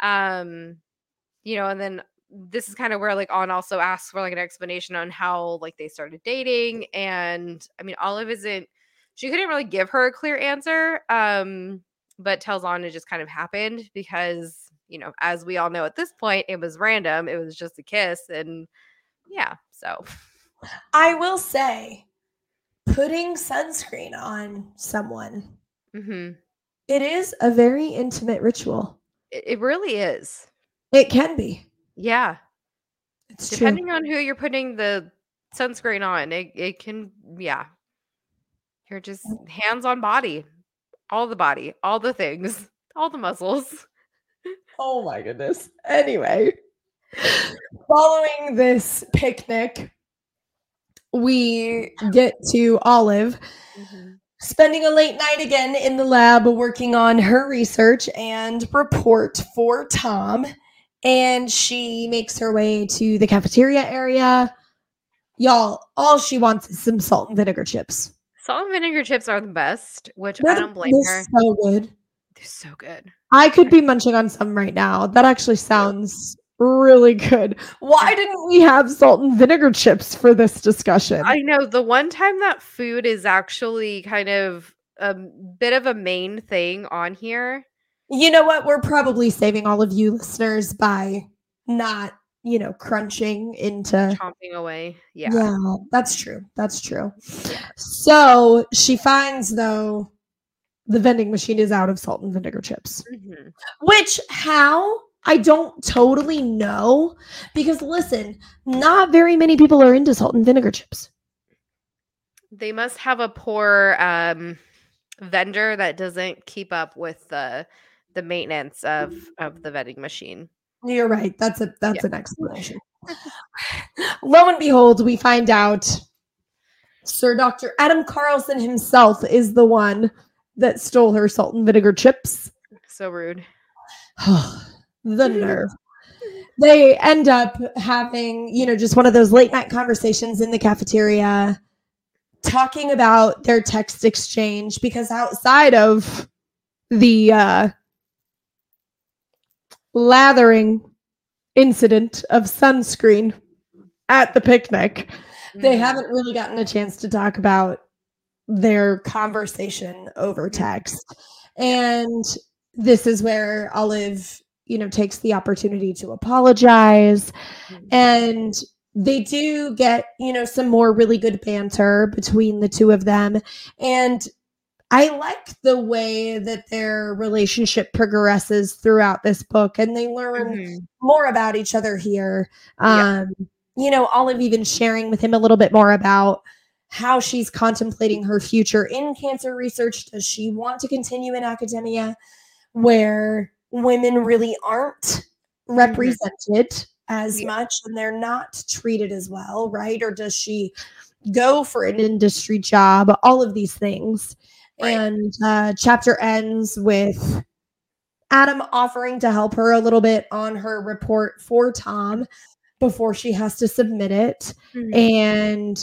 and then this is kind of where like On also asks for like an explanation on how like they started dating. And I mean, Olive isn't, she couldn't really give her a clear answer, but tells On it just kind of happened because, as we all know at this point, it was random. It was just a kiss. And yeah, so I will say, putting sunscreen on someone, it is a very intimate ritual. it really is. It can be. Yeah. It's Depending true. on who you're putting the sunscreen on, it can, yeah. You're just hands on body. All the things, all the muscles. Oh my goodness. Anyway, following this picnic, we get to Olive spending a late night again in the lab working on her research and report for Tom. And she makes her way to the cafeteria area. Y'all, all she wants is some salt and vinegar chips. Salt and vinegar chips are the best, which I don't blame her. They're so good. They're so good. I could be munching on some right now. That actually sounds really good. Why didn't we have salt and vinegar chips for this discussion? I know the one time that food is actually kind of a bit of a main thing on here. You know what? We're probably saving all of you listeners by not, crunching into chomping away. Yeah. Yeah, that's true. That's true. Yeah. So she finds, though, the vending machine is out of salt and vinegar chips. Which, how? I don't totally know. Because, listen, not very many people are into salt and vinegar chips. They must have a poor vendor that doesn't keep up with the maintenance of the vending machine. You're right. That's an explanation. Lo and behold, we find out Sir Dr. Adam Carlson himself is the one that stole her salt and vinegar chips. So rude. The nerve. They end up having, just one of those late night conversations in the cafeteria. talking about their text exchange, because outside of the lathering incident of sunscreen at the picnic, they haven't really gotten a chance to talk about their conversation over text. And this is where Olive, takes the opportunity to apologize. And they do get, some more really good banter between the two of them. And I like the way that their relationship progresses throughout this book, and they learn more about each other here. Olive even sharing with him a little bit more about how she's contemplating her future in cancer research. Does she want to continue in academia where women really aren't represented as much and they're not treated as well, right? Or does she go for an industry job? All of these things. Right. And chapter ends with Adam offering to help her a little bit on her report for Tom before she has to submit it. And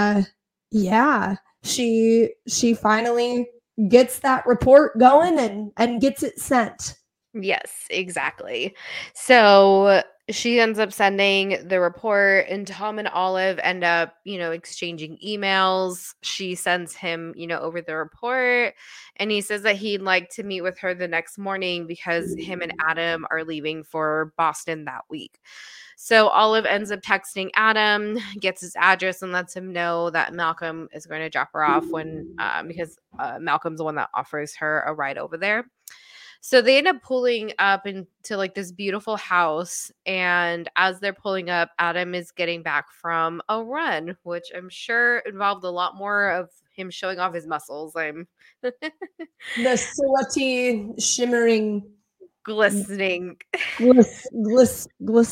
she finally gets that report going and gets it sent. Yes, exactly. So she ends up sending the report, and Tom and Olive end up, exchanging emails. She sends him, over the report, and he says that he'd like to meet with her the next morning because him and Adam are leaving for Boston that week. So Olive ends up texting Adam, gets his address, and lets him know that Malcolm is going to drop her off because Malcolm's the one that offers her a ride over there. So they end up pulling up into like this beautiful house. And as they're pulling up, Adam is getting back from a run, which I'm sure involved a lot more of him showing off his muscles. The sweaty, shimmering, glistening, glistness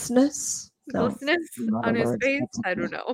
on his face. I don't know.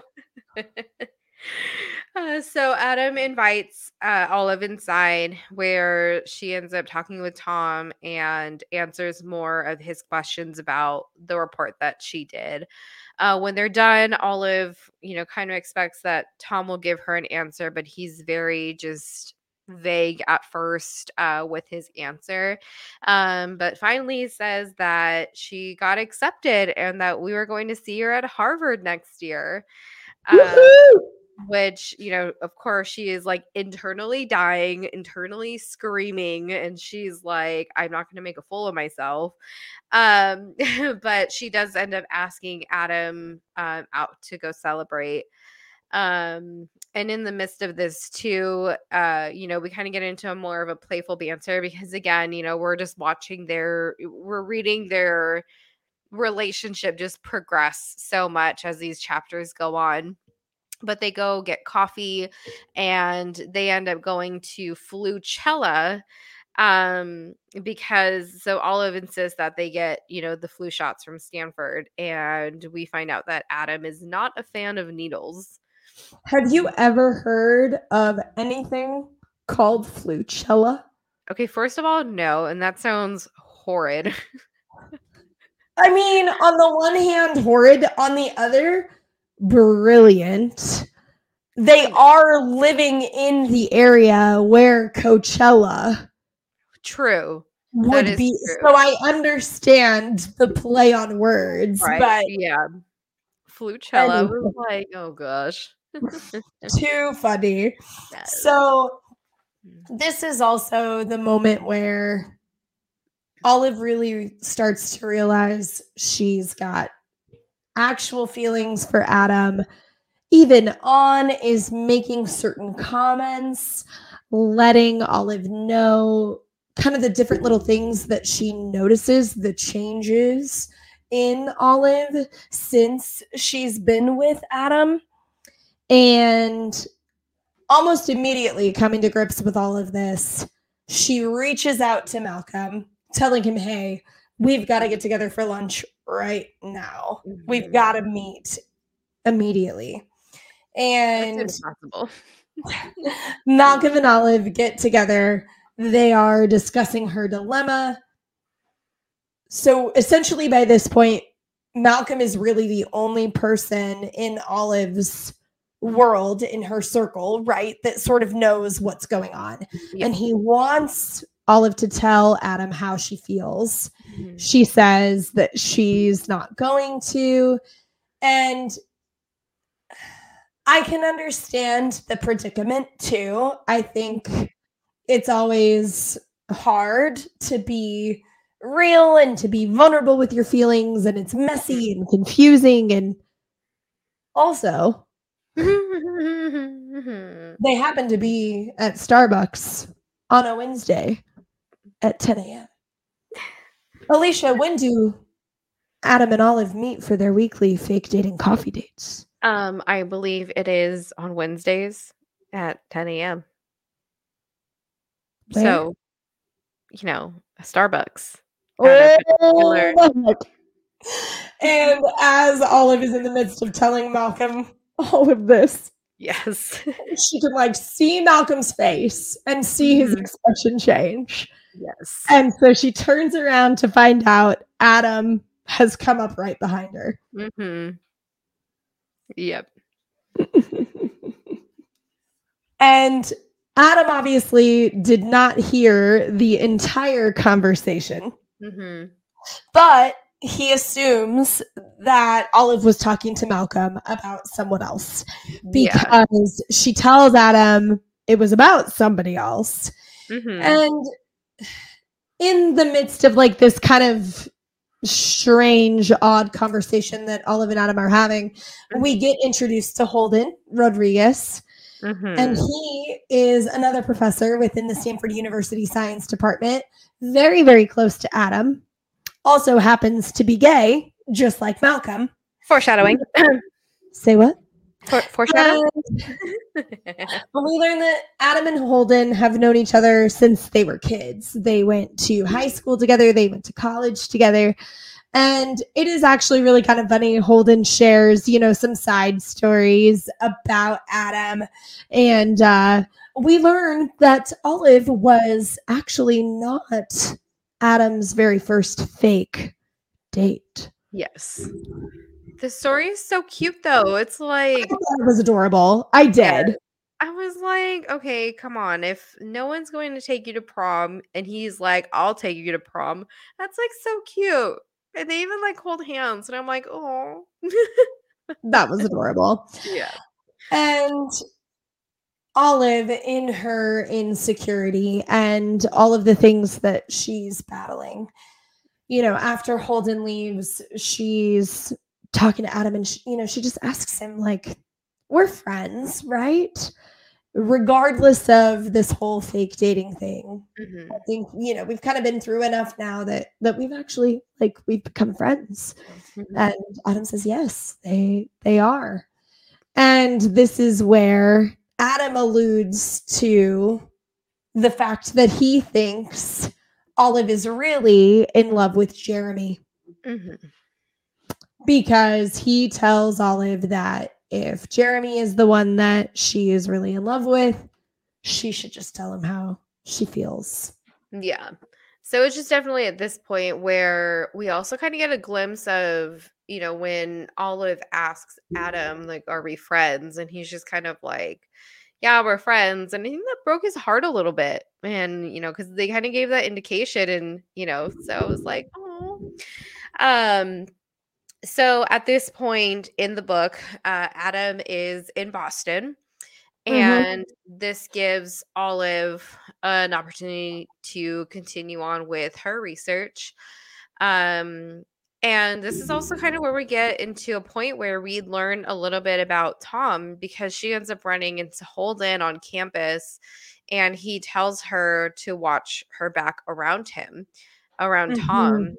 So Adam invites Olive inside, where she ends up talking with Tom and answers more of his questions about the report that she did. When they're done, Olive, kind of expects that Tom will give her an answer, but he's very just vague at first with his answer. But finally he says that she got accepted and that we were going to see her at Harvard next year. Which, of course, she is like internally dying, internally screaming, and she's like, I'm not going to make a fool of myself. But she does end up asking Adam out to go celebrate. And in the midst of this too, we kind of get into a more of a playful banter because again, we're just we're reading their relationship just progress so much as these chapters go on. But they go get coffee and they end up going to Flucella because so Olive insists that they get, the flu shots from Stanford. And we find out that Adam is not a fan of needles. Have you ever heard of anything called Flucella? Okay, first of all, no. And that sounds horrid. I mean, on the one hand, horrid. On the other, brilliant. They are living in the area where Coachella would be. True. So I understand the play on words, right? But yeah, Flucella was like, oh gosh, too funny. Yes. So this is also the moment where Olive really starts to realize she's got actual feelings for Adam. Even On is making certain comments, letting Olive know kind of the different little things that she notices, the changes in Olive since she's been with Adam. And almost immediately coming to grips with all of this, she reaches out to Malcolm, telling him, hey, we've got to get together for lunch right now. We've got to meet immediately. And that's impossible. Malcolm and Olive get together. They are discussing her dilemma. So essentially by this point, Malcolm is really the only person in Olive's world in her circle, right, that sort of knows what's going on. Yeah. And he wants Olive to tell Adam how she feels. Mhm. She says that she's not going to. And I can understand the predicament too. I think it's always hard to be real and to be vulnerable with your feelings, and it's messy and confusing. And also, they happen to be at Starbucks on a Wednesday at 10 a.m. Alicia, when do Adam and Olive meet for their weekly fake dating coffee dates? I believe it is on Wednesdays at 10 a.m. Where? So, a Starbucks. At a particular- And as Olive is in the midst of telling Malcolm all of this, Yes. she can like see Malcolm's face and see his expression change. Yes. And so she turns around to find out Adam has come up right behind her. Yep. And Adam obviously did not hear the entire conversation, but he assumes that Olive was talking to Malcolm about someone else because she tells Adam it was about somebody else. And in the midst of like this kind of strange, odd conversation that Olive and Adam are having, we get introduced to Holden Rodriguez. And he is another professor within the Stanford University Science Department, very, very close to Adam. Also happens to be gay, just like Malcolm. Foreshadowing. Say what? Foreshadowing? But we learn that Adam and Holden have known each other since they were kids. They went to high school together. They went to college together. And it is actually really kind of funny. Holden shares, some side stories about Adam. And we learn that Olive was actually not Adam's very first fake date. Yes. The story is so cute, though. It's like... It was adorable. I did. Yeah. I was like, okay, come on. If no one's going to take you to prom and he's like, I'll take you to prom, that's like so cute. And they even like hold hands. And I'm like, oh. That was adorable. Yeah. And Olive, in her insecurity and all of the things that she's battling, after Holden leaves, she's talking to Adam and she just asks him, like, we're friends, right? Regardless of this whole fake dating thing. I think, we've kind of been through enough now that we've actually, we've become friends. And Adam says, yes, they are. And this is where Adam alludes to the fact that he thinks Olive is really in love with Jeremy. Because he tells Olive that if Jeremy is the one that she is really in love with, she should just tell him how she feels. Yeah. So it's just definitely at this point where we also kind of get a glimpse of, when Olive asks Adam, like, are we friends? And he's just kind of like, yeah, we're friends. And I think that broke his heart a little bit. And, because they kind of gave that indication. And, so I was like, oh. So at this point in the book, Adam is in Boston. And this gives Olive an opportunity to continue on with her research. And this is also kind of where we get into a point where we learn a little bit about Tom, because she ends up running into Holden on campus, and he tells her to watch her back around him, around Tom.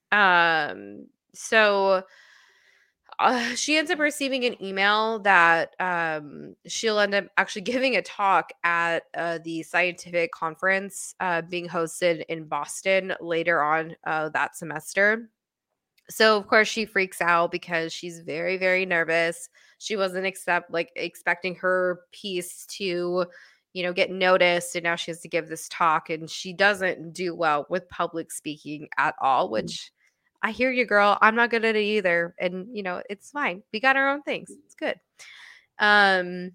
So she ends up receiving an email that she'll end up actually giving a talk at the scientific conference being hosted in Boston later on that semester. So of course she freaks out because she's very, very nervous. She wasn't expecting her piece to, get noticed, and now she has to give this talk, and she doesn't do well with public speaking at all, which I hear you, girl. I'm not good at it either. And, it's fine. We got our own things. It's good. Um,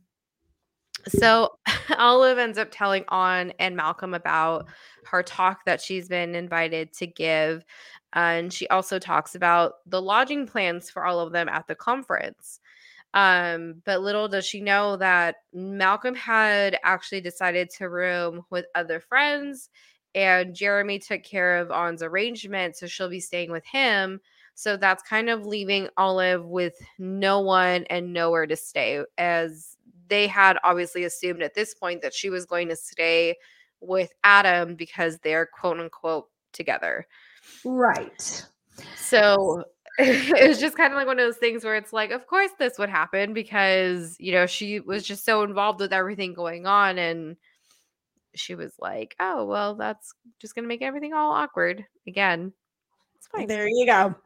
so Olive ends up telling On and Malcolm about her talk that she's been invited to give. And she also talks about the lodging plans for all of them at the conference. But little does she know that Malcolm had actually decided to room with other friends, and Jeremy took care of On's arrangement, so she'll be staying with him. So that's kind of leaving Olive with no one and nowhere to stay, as they had obviously assumed at this point that she was going to stay with Adam because they're quote unquote together. Right. So it was just kind of like one of those things where it's like, of course this would happen because, she was just so involved with everything going on. And she was like, oh, well, that's just going to make everything all awkward again. It's fine. There you go.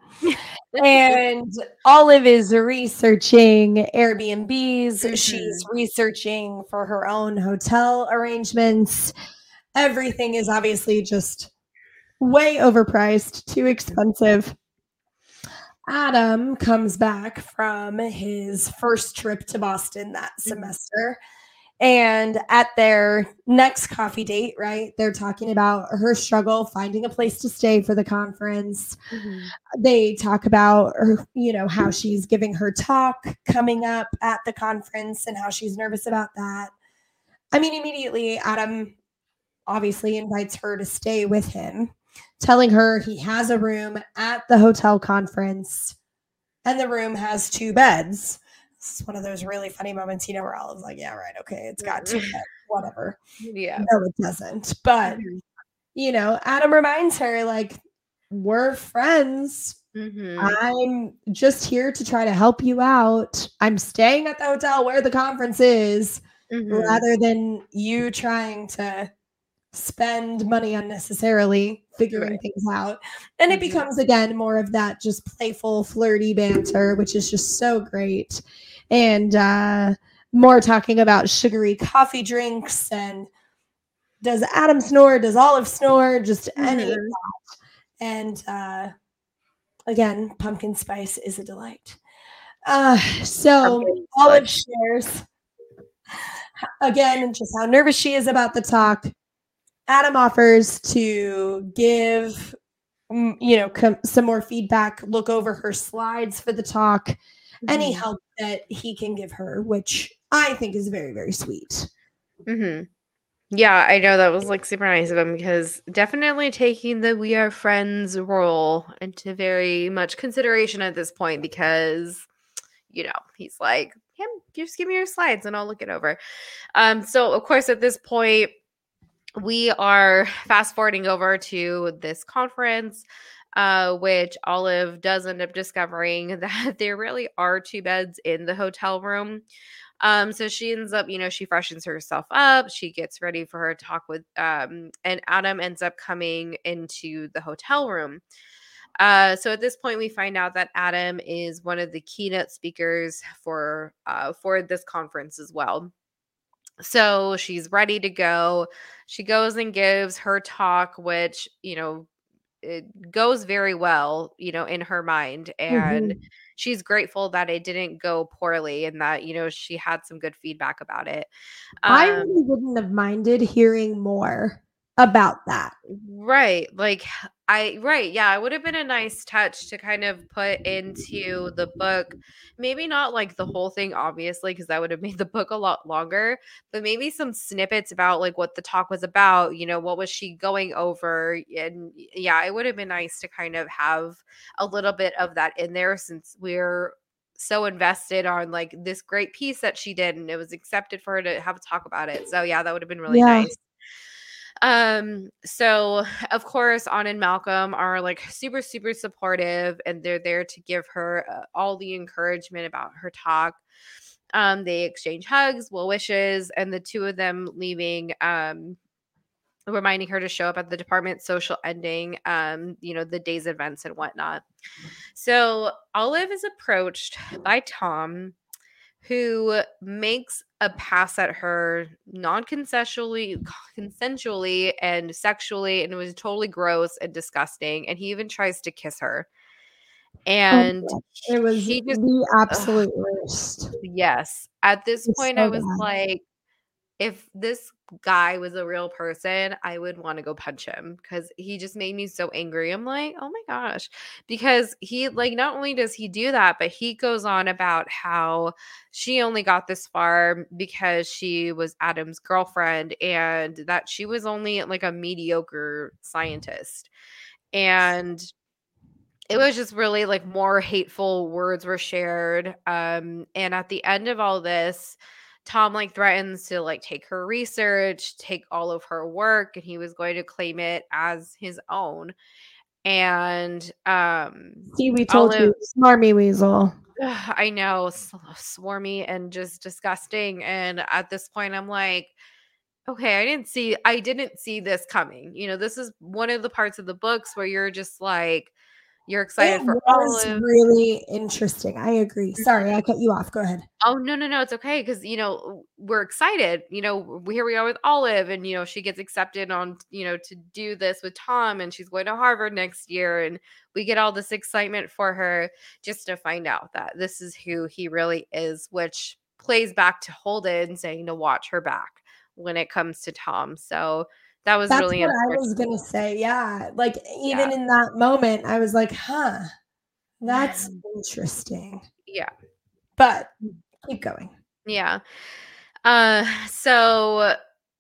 And Olive is researching Airbnbs. She's researching for her own hotel arrangements. Everything is obviously just way overpriced, too expensive. Adam comes back from his first trip to Boston that semester. And at their next coffee date, right, they're talking about her struggle finding a place to stay for the conference. They talk about how she's giving her talk coming up at the conference and how she's nervous about that. I mean, immediately Adam obviously invites her to stay with him, telling her he has a room at the hotel conference and the room has 2 beds. It's one of those really funny moments, where Olive's like, yeah, right, okay, it's got 2 beds, whatever. Yeah. No, it doesn't. But, Adam reminds her, like, we're friends. I'm just here to try to help you out. I'm staying at the hotel where the conference is, rather than you trying to spend money unnecessarily figuring things out. And it becomes, again, more of that just playful, flirty banter, which is just so great. And more talking about sugary coffee drinks and does Adam snore? Does Olive snore? Just any of that. And again, pumpkin spice is a delight. So Olive shares, again, just how nervous she is about the talk. Adam offers to give, some more feedback, look over her slides for the talk, any help that he can give her, which I think is very, very sweet. Yeah, I know that was like super nice of him because definitely taking the "we are friends" role into very much consideration at this point because, he's like, yeah, just give me your slides and I'll look it over. So of course at this point we are fast forwarding over to this conference, which Olive does end up discovering that there really are 2 beds in the hotel room. So she ends up, she freshens herself up. She gets ready for her talk with, and Adam ends up coming into the hotel room. So at this point, we find out that Adam is one of the keynote speakers for this conference as well. So she's ready to go. She goes and gives her talk, which, it goes very well, in her mind. And she's grateful that it didn't go poorly and that, she had some good feedback about it. I really wouldn't have minded hearing more about that. Right. Yeah, it would have been a nice touch to kind of put into the book. Maybe not like the whole thing, obviously, because that would have made the book a lot longer, but maybe some snippets about like what the talk was about, what was she going over? And yeah, it would have been nice to kind of have a little bit of that in there since we're so invested on like this great piece that she did and it was accepted for her to have a talk about it. So yeah, that would have been really nice. So of course, On and Malcolm are like super, super supportive and they're there to give her all the encouragement about her talk. They exchange hugs, well wishes, and the 2 of them leaving, reminding her to show up at the department social ending, the day's events and whatnot. So Olive is approached by Tom, who makes a pass at her non-consensually and sexually, and it was totally gross and disgusting, and he even tries to kiss her. And It was he just the ugh, absolute worst. yes. At this It's point, I so was bad. like, if this guy was a real person, I would want to go punch him because he just made me so angry. I'm like, oh my gosh. Because he, like, not only does he do that, but he goes on about how she only got this far because she was Adam's girlfriend and that she was only like a mediocre scientist. And it was just really like more hateful words were shared. And at the end of all this, Tom like threatens to like take her research, take all of her work, and he was going to claim it as his own. And See, we told Olive, you, smarmy weasel. I know, swarmy and just disgusting. And at this point, I'm like, okay, I didn't see this coming. You know, this is one of the parts of the books where you're just like, you're It excited for was Olive. really interesting. I agree. Sorry, I cut you off. Go ahead. Oh, no, no, no, it's okay because we're excited, here we are with Olive and, she gets accepted on, to do this with Tom, and she's going to Harvard next year, and we get all this excitement for her just to find out that this is who he really is, which plays back to Holden saying to watch her back when it comes to Tom. So that was That's really what I unfortunate. was gonna say. Yeah. Like Yeah. even in that moment, I was like, huh, that's interesting. Yeah. But keep going. Yeah. So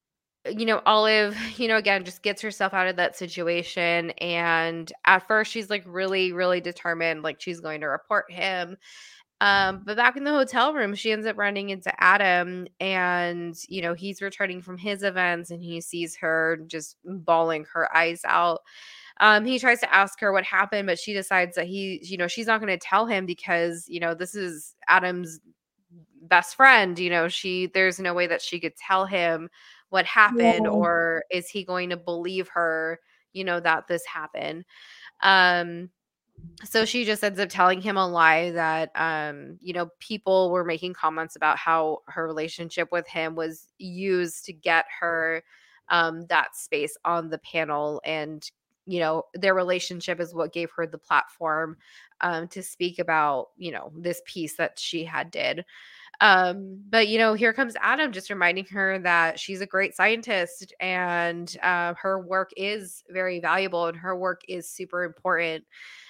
Olive, again, just gets herself out of that situation. And at first, she's like really, really determined, like she's going to report him. But back in the hotel room, she ends up running into Adam, and he's returning from his events, and he sees her just bawling her eyes out. He tries to ask her what happened, but she decides that she's not going to tell him because this is Adam's best friend. There's no way that she could tell him what happened, Yeah. or is he going to believe her, that this happened. um so she just ends up telling him a lie that people were making comments about how her relationship with him was used to get her that space on the panel, and their relationship is what gave her the platform to speak about this piece that she had did. But here comes Adam just reminding her that she's a great scientist, and her work is very valuable and her work is super important.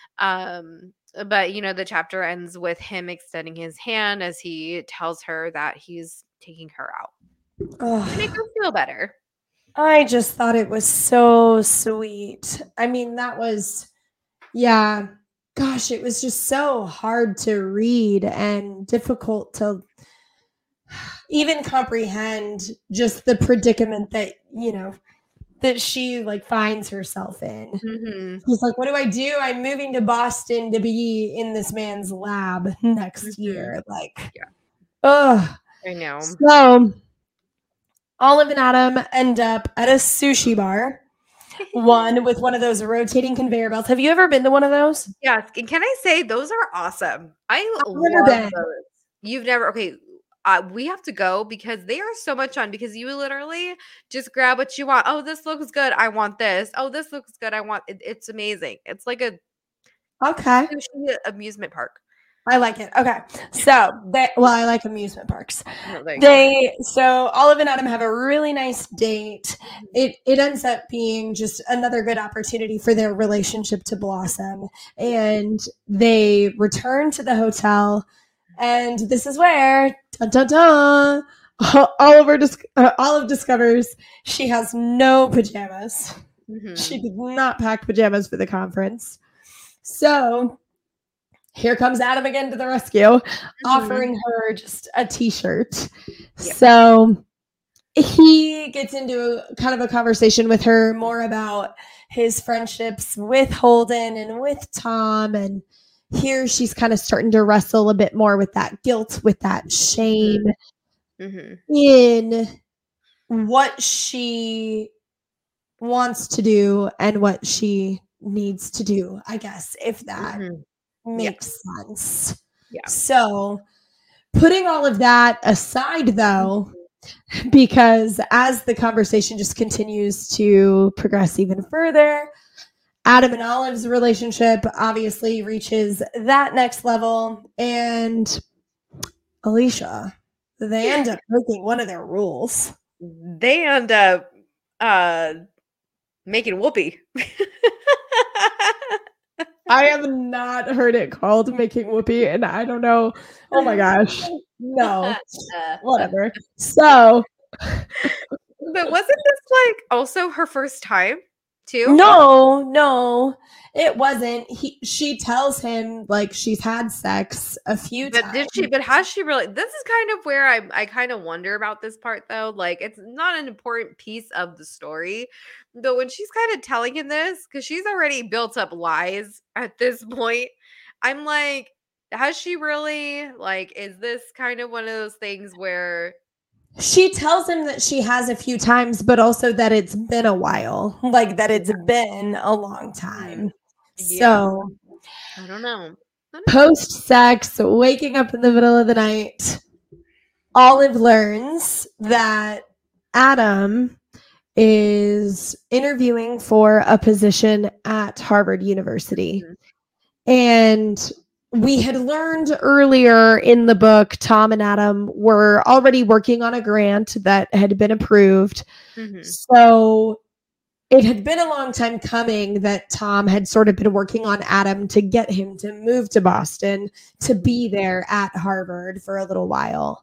But the chapter ends with him extending his hand as he tells her that he's taking her out to make Oh, her feel better. I just thought it was so sweet. I mean, that was, yeah, gosh, it was just so hard to read and difficult to even comprehend just the predicament that, that she like finds herself in. Mhm. He's like, what do I do? I'm moving to Boston to be in this man's lab next Mhm. year. Like, Yeah, ugh. I know. So Olive and Adam end up at a sushi bar, one with one of those rotating conveyor belts. Have you ever been to one of those? Yes, and can I say those are awesome? I I've never love been. those. You've never okay, we have to go because they are so much fun because you literally just grab what you want. "Oh, this looks good. I want this. Oh, this looks good. I want" it's amazing. It's like a Okay. sushi amusement park. I like it. Okay. So I like amusement parks. No, there you go. So Olive and Adam have a really nice date. It ends up being just another good opportunity for their relationship to blossom. And they return to the hotel, and this is where dun, dun, dun, Olive discovers she has no pajamas. Mhm. She did not pack pajamas for the conference. So here comes Adam again to the rescue, Mhm. offering her just a t-shirt. Yep. So he gets into kind of a conversation with her more about his friendships with Holden and with Tom. And here she's kind of starting to wrestle a bit more with that guilt, with that shame Mhm. in what she wants to do and what she needs to do, I guess, if that Mhm. makes Yes. sense. Yeah. So, putting all of that aside, though, Mhm. because as the conversation just continues to progress even further, Adam and Olive's relationship obviously reaches that next level. And Alicia, they end up breaking one of their rules. They end up making whoopee. I have not heard it called making whoopee, and I don't know. Oh my gosh. No. Whatever. So. But wasn't this like also her first time too? No, it wasn't. She tells him like she's had sex a few But times. but has she really? This is kind of where I kind of wonder about this part though. Like it's not an important piece of the story. But when she's kind of telling him this, because she's already built up lies at this point, I'm like, has she really? Like, is this kind of one of those things where She tells him that she has a few times, but also that it's been a while, like that it's been a long time. Yeah. So I don't know. post sex, waking up in the middle of the night, Olive learns that Adam is interviewing for a position at Harvard University. And we had learned earlier in the book, Tom and Adam were already working on a grant that had been approved. So it had been a long time coming that Tom had sort of been working on Adam to get him to move to Boston to be there at Harvard for a little while.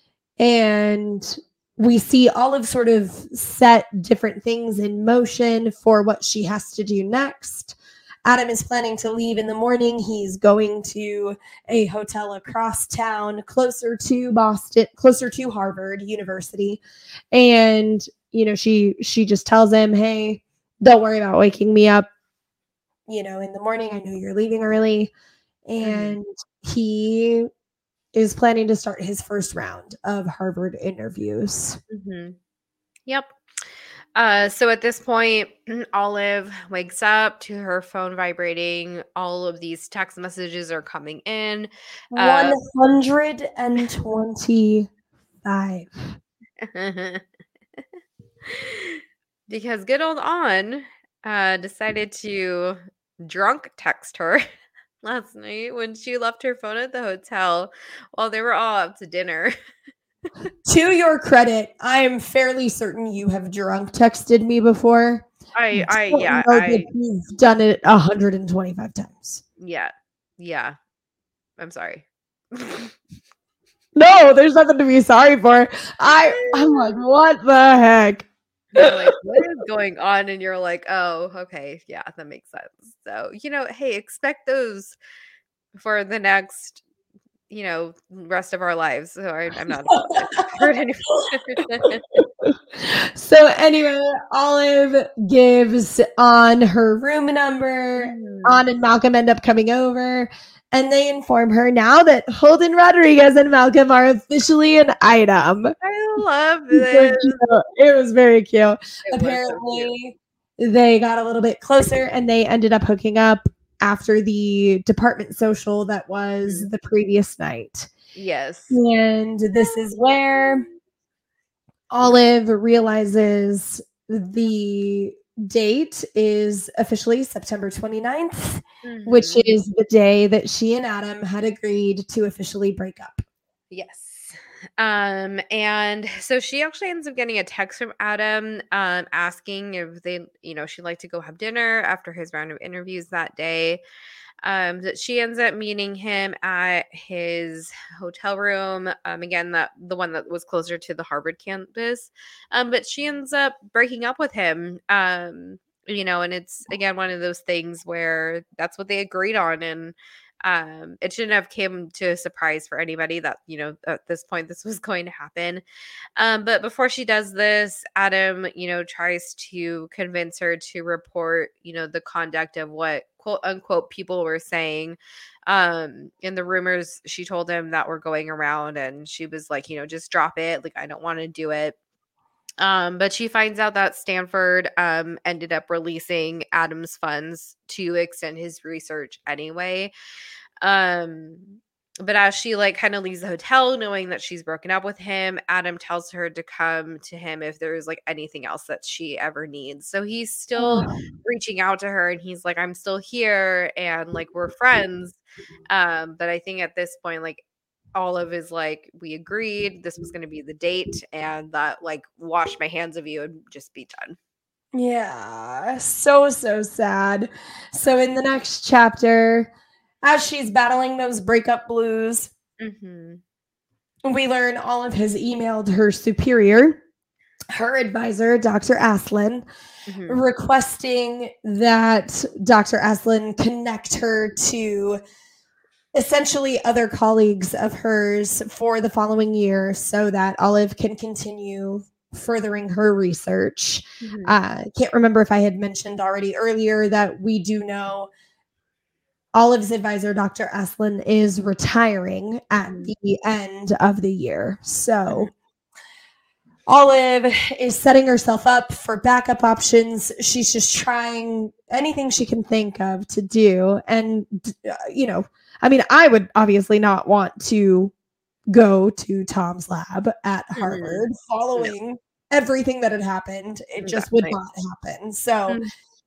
And we see Olive sort of set different things in motion for what she has to do next. Adam is planning to leave in the morning. He's going to a hotel across town, closer to Boston, closer to Harvard University. And, you know, she just tells him, hey, don't worry about waking me up, you know, in the morning. I know you're leaving early. And he is planning to start his first round of Harvard interviews. Yep. So at this point, Olive wakes up to her phone vibrating. All of these text messages are coming in. 125. Because good old On decided to drunk text her last night when she left her phone at the hotel while they were all up to dinner. To your credit, I am fairly certain you have drunk texted me before. You've done it 125 times. Yeah. I'm sorry. No, there's nothing to be sorry for. I'm like, what the heck? You're like, what is going on? And you're like, oh, okay, yeah, that makes sense. So, you know, hey, expect those for the next, you know, rest of our lives. So I'm not hurt anymore. So anyway, Olive gives On her room number. On and Malcolm end up coming over, and they inform her now that Holden Rodriguez and Malcolm are officially an item. I love this. It was very cute. Apparently, they got a little bit closer, and they ended up hooking up after the department social that was the previous night. Yes. And this is where Olive realizes the date is officially September 29th, which is the day that she and Adam had agreed to officially break up. Yes. And so she actually ends up getting a text from Adam asking if they, you know, she'd like to go have dinner after his round of interviews that day. That she ends up meeting him at his hotel room. Again, the one that was closer to the Harvard campus. But she ends up breaking up with him. You know, and it's again one of those things where that's what they agreed on, and it shouldn't have came to a surprise for anybody that, you know, at this point this was going to happen. But before she does this, Adam, you know, tries to convince her to report, you know, the conduct of what quote unquote people were saying in the rumors she told him that were going around, and she was like, you know, just drop it, like I don't want to do it. But she finds out that Stanford ended up releasing Adam's funds to extend his research anyway. But as she like kind of leaves the hotel knowing that she's broken up with him, Adam tells her to come to him if there's like anything else that she ever needs. So he's still reaching out to her and he's like, I'm still here and like we're friends. But I think at this point, like Olive is like, we agreed this was gonna be the date and that like wash my hands of you and just be done. Yeah, so sad. So in the next chapter, as she's battling those breakup blues, we learn Olive has emailed her superior, her advisor, Dr. Aslan, requesting that Dr. Aslan connect her to essentially other colleagues of hers for the following year so that Olive can continue furthering her research. Can't remember if I had mentioned already earlier that we do know Olive's advisor, Dr. Aslan, is retiring at the end of the year. So Olive is setting herself up for backup options. She's just trying anything she can think of to do. And, I mean, I would obviously not want to go to Tom's lab at Harvard following everything that had happened. It just would not happen. So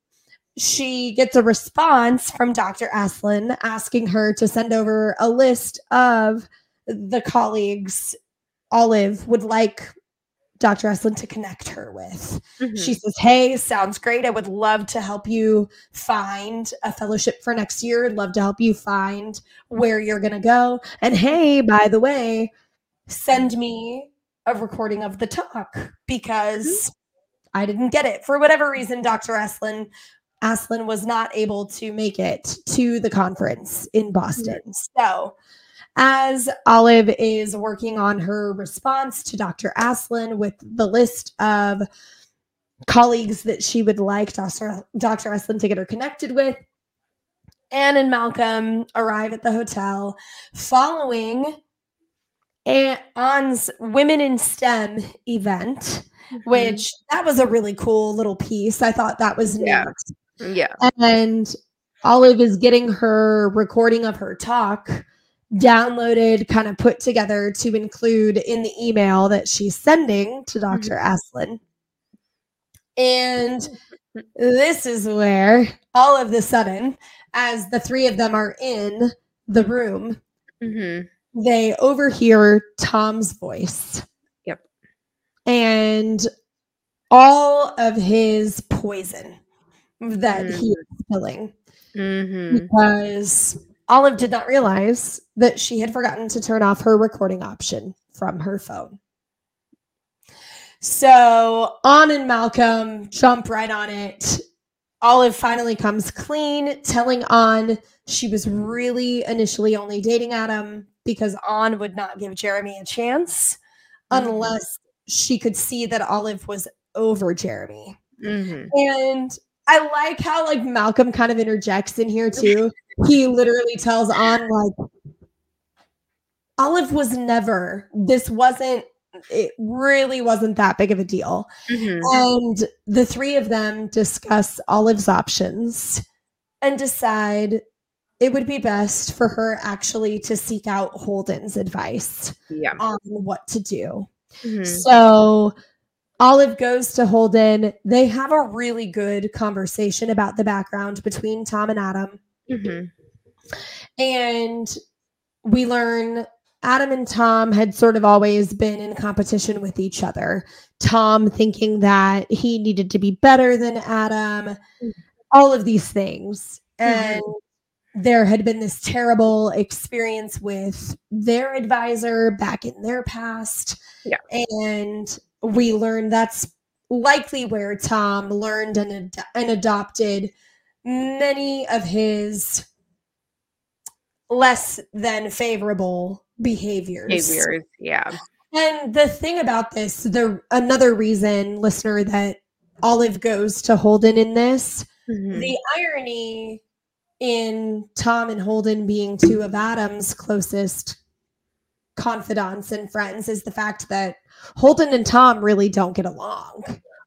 she gets a response from Dr. Aslan asking her to send over a list of the colleagues Olive would like Dr. Aslan to connect her with. She says, hey, sounds great. I would love to help you find a fellowship for next year. I'd love to help you find where you're going to go. And hey, by the way, send me a recording of the talk because I didn't get it. For whatever reason, Dr. Aslan was not able to make it to the conference in Boston. So as Olive is working on her response to Dr. Aslan with the list of colleagues that she would like Dr. Aslan to get her connected with, Anne and Malcolm arrive at the hotel following Anne's Women in STEM event, which that was a really cool little piece. I thought that was neat. Yeah. And Olive is getting her recording of her talk downloaded, kind of put together to include in the email that she's sending to Dr. Aslan. And this is where all of the sudden, as the three of them are in the room, they overhear Tom's voice. Yep. And all of his poison that he is spilling. Because Olive did not realize that she had forgotten to turn off her recording option from her phone. So Anne and Malcolm jump right on it. Olive finally comes clean, telling Anne she was really initially only dating Adam because Anne would not give Jeremy a chance unless she could see that Olive was over Jeremy. And I like how like Malcolm kind of interjects in here too. He literally tells Anne like, Olive was never, it really wasn't that big of a deal. And the three of them discuss Olive's options and decide it would be best for her actually to seek out Holden's advice on what to do. So Olive goes to Holden. They have a really good conversation about the background between Tom and Adam. And we learn Adam and Tom had sort of always been in competition with each other. Tom thinking that he needed to be better than Adam, all of these things. And there had been this terrible experience with their advisor back in their past. And we learned that's likely where Tom learned and adopted many of his less than favorable behaviors. And the thing about this, another reason, listener, that Olive goes to Holden in this, the irony in Tom and Holden being two of Adam's closest confidants and friends is the fact that Holden and Tom really don't get along.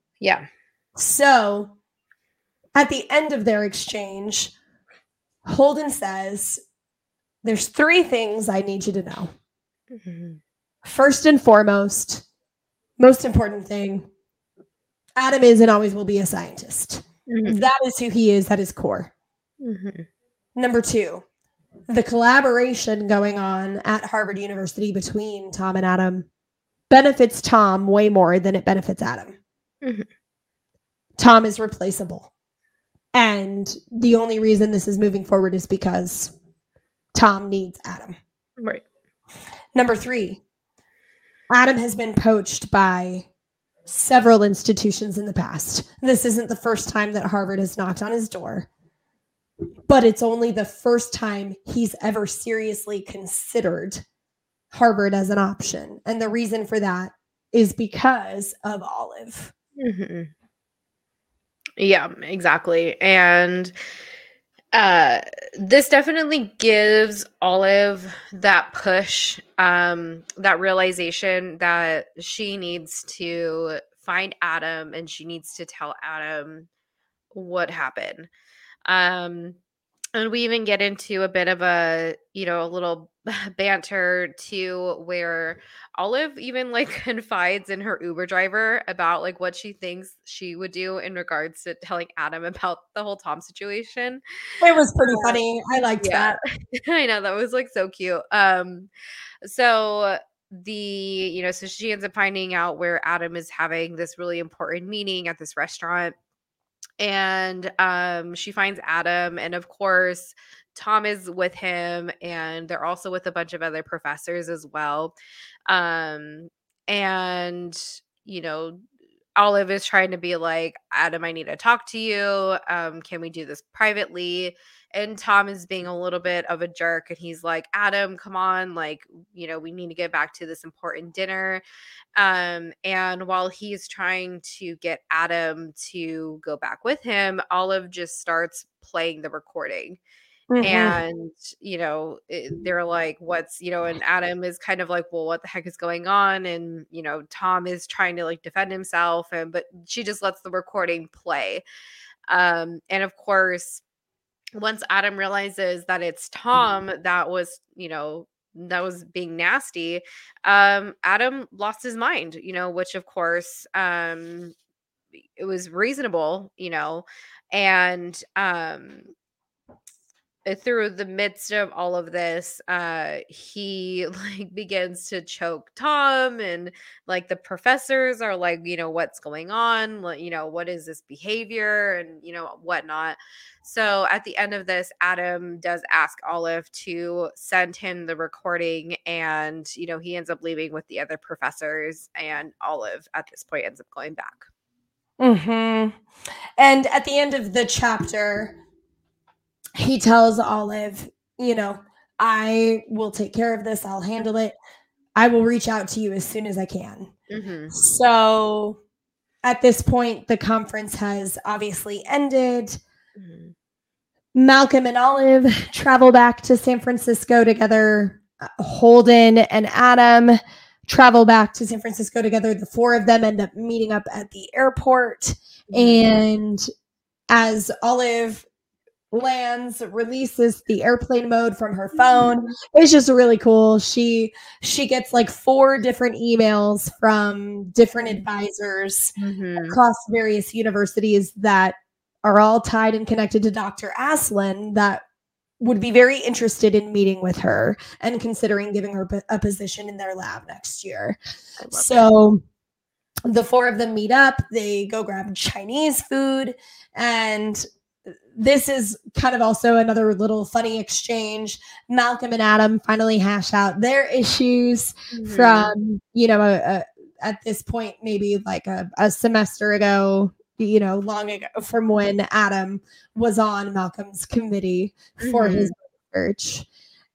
So at the end of their exchange, Holden says, there's 3 things I need you to know. Mm-hmm. First and foremost, most important thing, Adam is and always will be a scientist. Mm-hmm. That is who he is at his core. Mm-hmm. Number 2, the collaboration going on at Harvard University between Tom and Adam benefits Tom way more than it benefits Adam. Mm-hmm. Tom is replaceable. And the only reason this is moving forward is because Tom needs Adam. Right. Number 3, Adam has been poached by several institutions in the past. This isn't the first time that Harvard has knocked on his door, but it's only the first time he's ever seriously considered Harvard as an option. And the reason for that is because of Olive. Mm-hmm. Yeah, exactly. And this definitely gives Olive that push, that realization that she needs to find Adam and she needs to tell Adam what happened. And we even get into a bit of a little banter too, where Olive even like confides in her Uber driver about like what she thinks she would do in regards to telling Adam about the whole Tom situation. It was pretty funny. I liked that. I know, that was like so cute. So so she ends up finding out where Adam is having this really important meeting at this restaurant. And she finds Adam, and of course Tom is with him, and they're also with a bunch of other professors as well. And Olive is trying to be like, Adam, I need to talk to you. Can we do this privately? And Tom is being a little bit of a jerk, and he's like, Adam, come on, like, we need to get back to this important dinner. And while he's trying to get Adam to go back with him, Olive just starts playing the recording. Mm-hmm. And they're like, and Adam is kind of like, well, what the heck is going on? And Tom is trying to like defend himself, but she just lets the recording play. And of course, once Adam realizes that it's Tom that was being nasty, Adam lost his mind, which of course it was reasonable, and through the midst of all of this, he like begins to choke Tom, and like the professors are like, what's going on? Like, what is this behavior and whatnot. So at the end of this, Adam does ask Olive to send him the recording, and he ends up leaving with the other professors, and Olive at this point ends up going back. Mm-hmm. And at the end of the chapter, he tells Olive, I will take care of this. I'll handle it. I will reach out to you as soon as I can. Mm-hmm. So at this point, the conference has obviously ended. Mm-hmm. Malcolm and Olive travel back to San Francisco together. Holden and Adam travel back to San Francisco together. The 4 of them end up meeting up at the airport. Mm-hmm. And as Olive releases the airplane mode from her phone, it's just really cool. She gets like 4 different emails from different advisors across various universities that are all tied and connected to Dr. Aslan that would be very interested in meeting with her and considering giving her a position in their lab next year. So the 4 of them meet up, they go grab Chinese food, and this is kind of also another little funny exchange. Malcolm and Adam finally hash out their issues from, at this point, maybe like a semester ago, long ago, from when Adam was on Malcolm's committee for his research.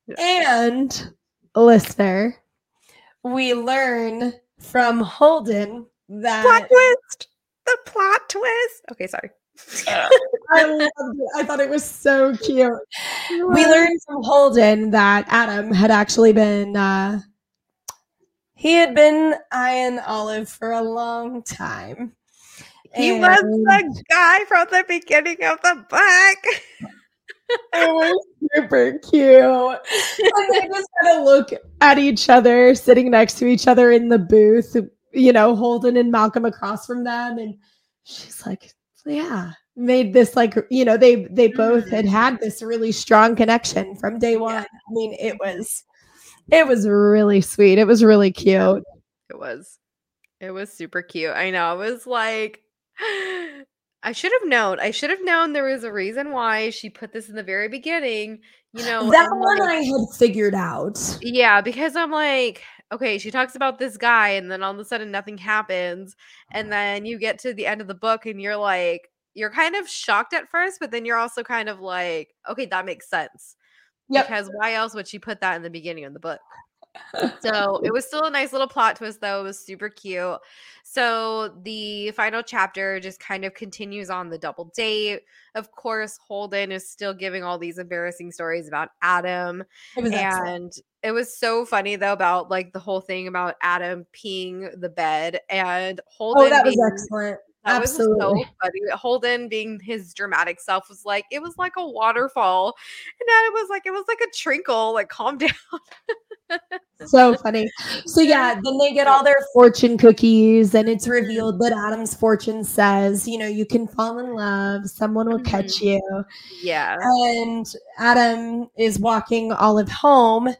And listener, we learn from Holden that the plot twist. Okay, sorry. I loved it. I thought it was so cute. We learned from Holden that Adam had actually been he had been eyeing Olive for a long time. He was the guy from the beginning of the book. It was super cute. And they just kind of look at each other, sitting next to each other in the booth, Holden and Malcolm across from them. And she's like, yeah, made this they both had this really strong connection from day one. I mean, it was really sweet. It was really cute. It was super cute. I know. I was like, I should have known. I should have known there was a reason why she put this in the very beginning, That one I had figured out. Yeah, because I'm like, okay, she talks about this guy and then all of a sudden nothing happens. And then you get to the end of the book and you're like, you're kind of shocked at first, but then you're also kind of like, okay, that makes sense. Yep. Because why else would she put that in the beginning of the book? So it was still a nice little plot twist, though. It was super cute. So the final chapter just kind of continues on the double date. Of course, Holden is still giving all these embarrassing stories about Adam. It was excellent. And it was so funny, though, about like the whole thing about Adam peeing the bed and Holden. Oh, that was excellent. That Absolutely. was so funny. Holden, being his dramatic self, was like, it was like a waterfall. And Adam was like, it was like a trickle. Like, calm down. So funny. So yeah, then they get all their fortune cookies, and it's revealed that Adam's fortune says, you can fall in love, someone will catch you. Yeah. And Adam is walking Olive home,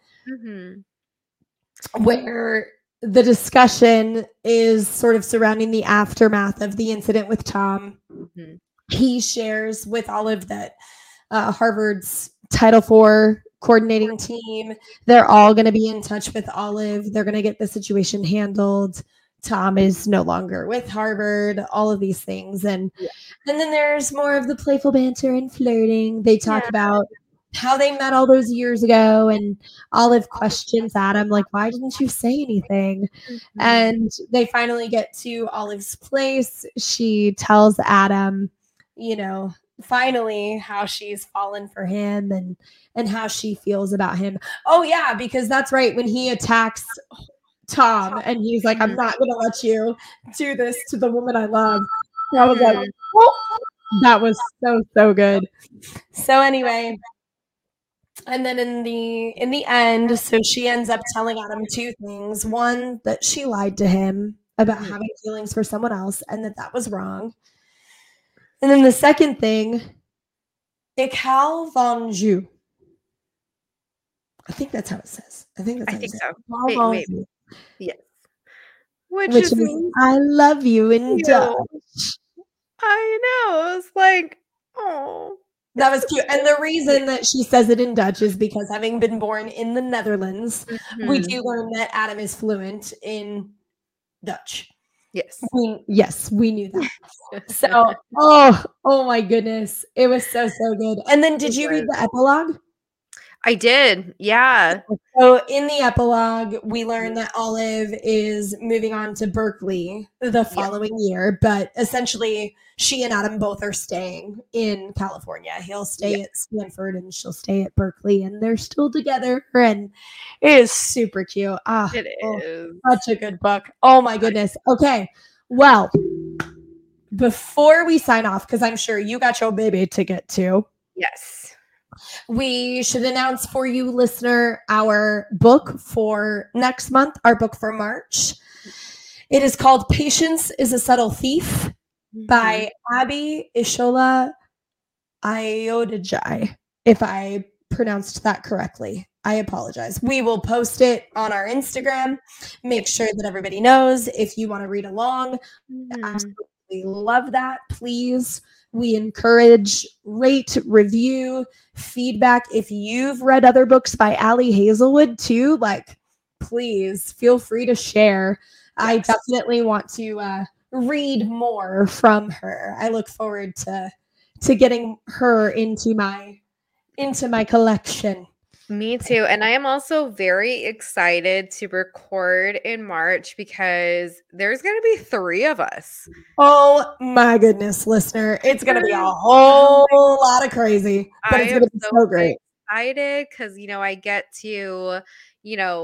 where the discussion is sort of surrounding the aftermath of the incident with Tom. He shares with Olive that Harvard's Title IV coordinating team, they're all going to be in touch with Olive. They're going to get the situation handled. Tom is no longer with Harvard, all of these things. And then there's more of the playful banter and flirting. They talk about how they met all those years ago, and Olive questions Adam, like, why didn't you say anything? And they finally get to Olive's place. She tells Adam, finally how she's fallen for him and how she feels about him. Oh yeah, because that's right, when he attacks Tom and he's like, I'm not gonna let you do this to the woman I love. I was like, oh, that was so good. So anyway, and then in the end, so she ends up telling Adam two things. One, that she lied to him about having feelings for someone else and that was wrong. And then the second thing, ik hou van jou. I think that's how it says. I think so. Wait. Yes. Which is I love you in Dutch. I know. It was like, oh. That was cute. And the reason that she says it in Dutch is because, having been born in the Netherlands, we do learn that Adam is fluent in Dutch. Yes. We knew that. So, oh my goodness. It was so good. And then did you read the epilogue? I did. Yeah. So in the epilogue, we learn that Olive is moving on to Berkeley the following year, but essentially she and Adam both are staying in California. He'll stay at Stanford and she'll stay at Berkeley, and they're still together, and it is super cute. It is such a good book. Oh my goodness. Okay. Well, before we sign off, because I'm sure you got your baby to get to. Yes. We should announce for you, listener, our book for next month, our book for March. It is called Patience is a Subtle Thief by Abby Ishola Ayodijai. If I pronounced that correctly, I apologize. We will post it on our Instagram. Make sure that everybody knows. If you want to read along, absolutely love that. Please. We encourage rate, review, feedback. If you've read other books by Ali Hazelwood too, like, please feel free to share. Yes. I definitely want to read more from her. I look forward to getting her into my collection. Me too. And I am also very excited to record in March because there's going to be 3 of us. Oh my goodness, listener. It's going to be a whole lot of crazy, but it's going to be so great. Excited because, I get to,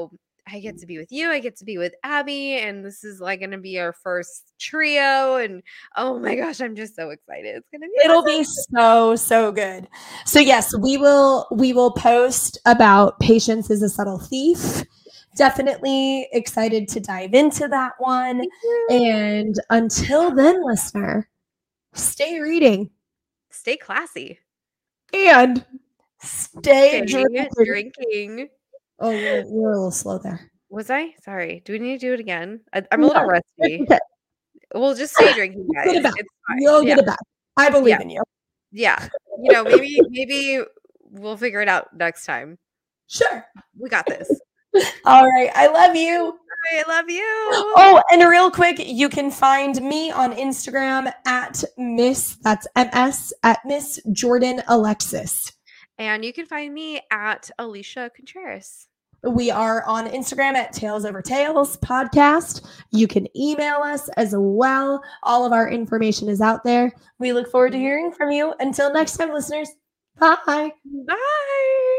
I get to be with you. I get to be with Abby. And this is like going to be our first trio. And oh my gosh, I'm just so excited. It's going to be It'll awesome. be so good. So yes, we will post about Patience is a Subtle Thief. Definitely excited to dive into that one. And until then, listener, stay reading. Stay classy. And stay drinking. Oh, you're a little slow there. Was I? Sorry. Do we need to do it again? I'm a little rusty. Okay. We'll just stay drinking, guys. Get it back. It's fine. You'll get it back. I believe in you. Yeah. You know, maybe we'll figure it out next time. Sure. We got this. All right. I love you. I love you. Oh, and real quick, you can find me on Instagram at Miss Jordan Alexis. And you can find me at Alicia Contreras. We are on Instagram at Tales Over Tales podcast. You can email us as well. All of our information is out there. We look forward to hearing from you. Until next time, listeners. Bye. Bye.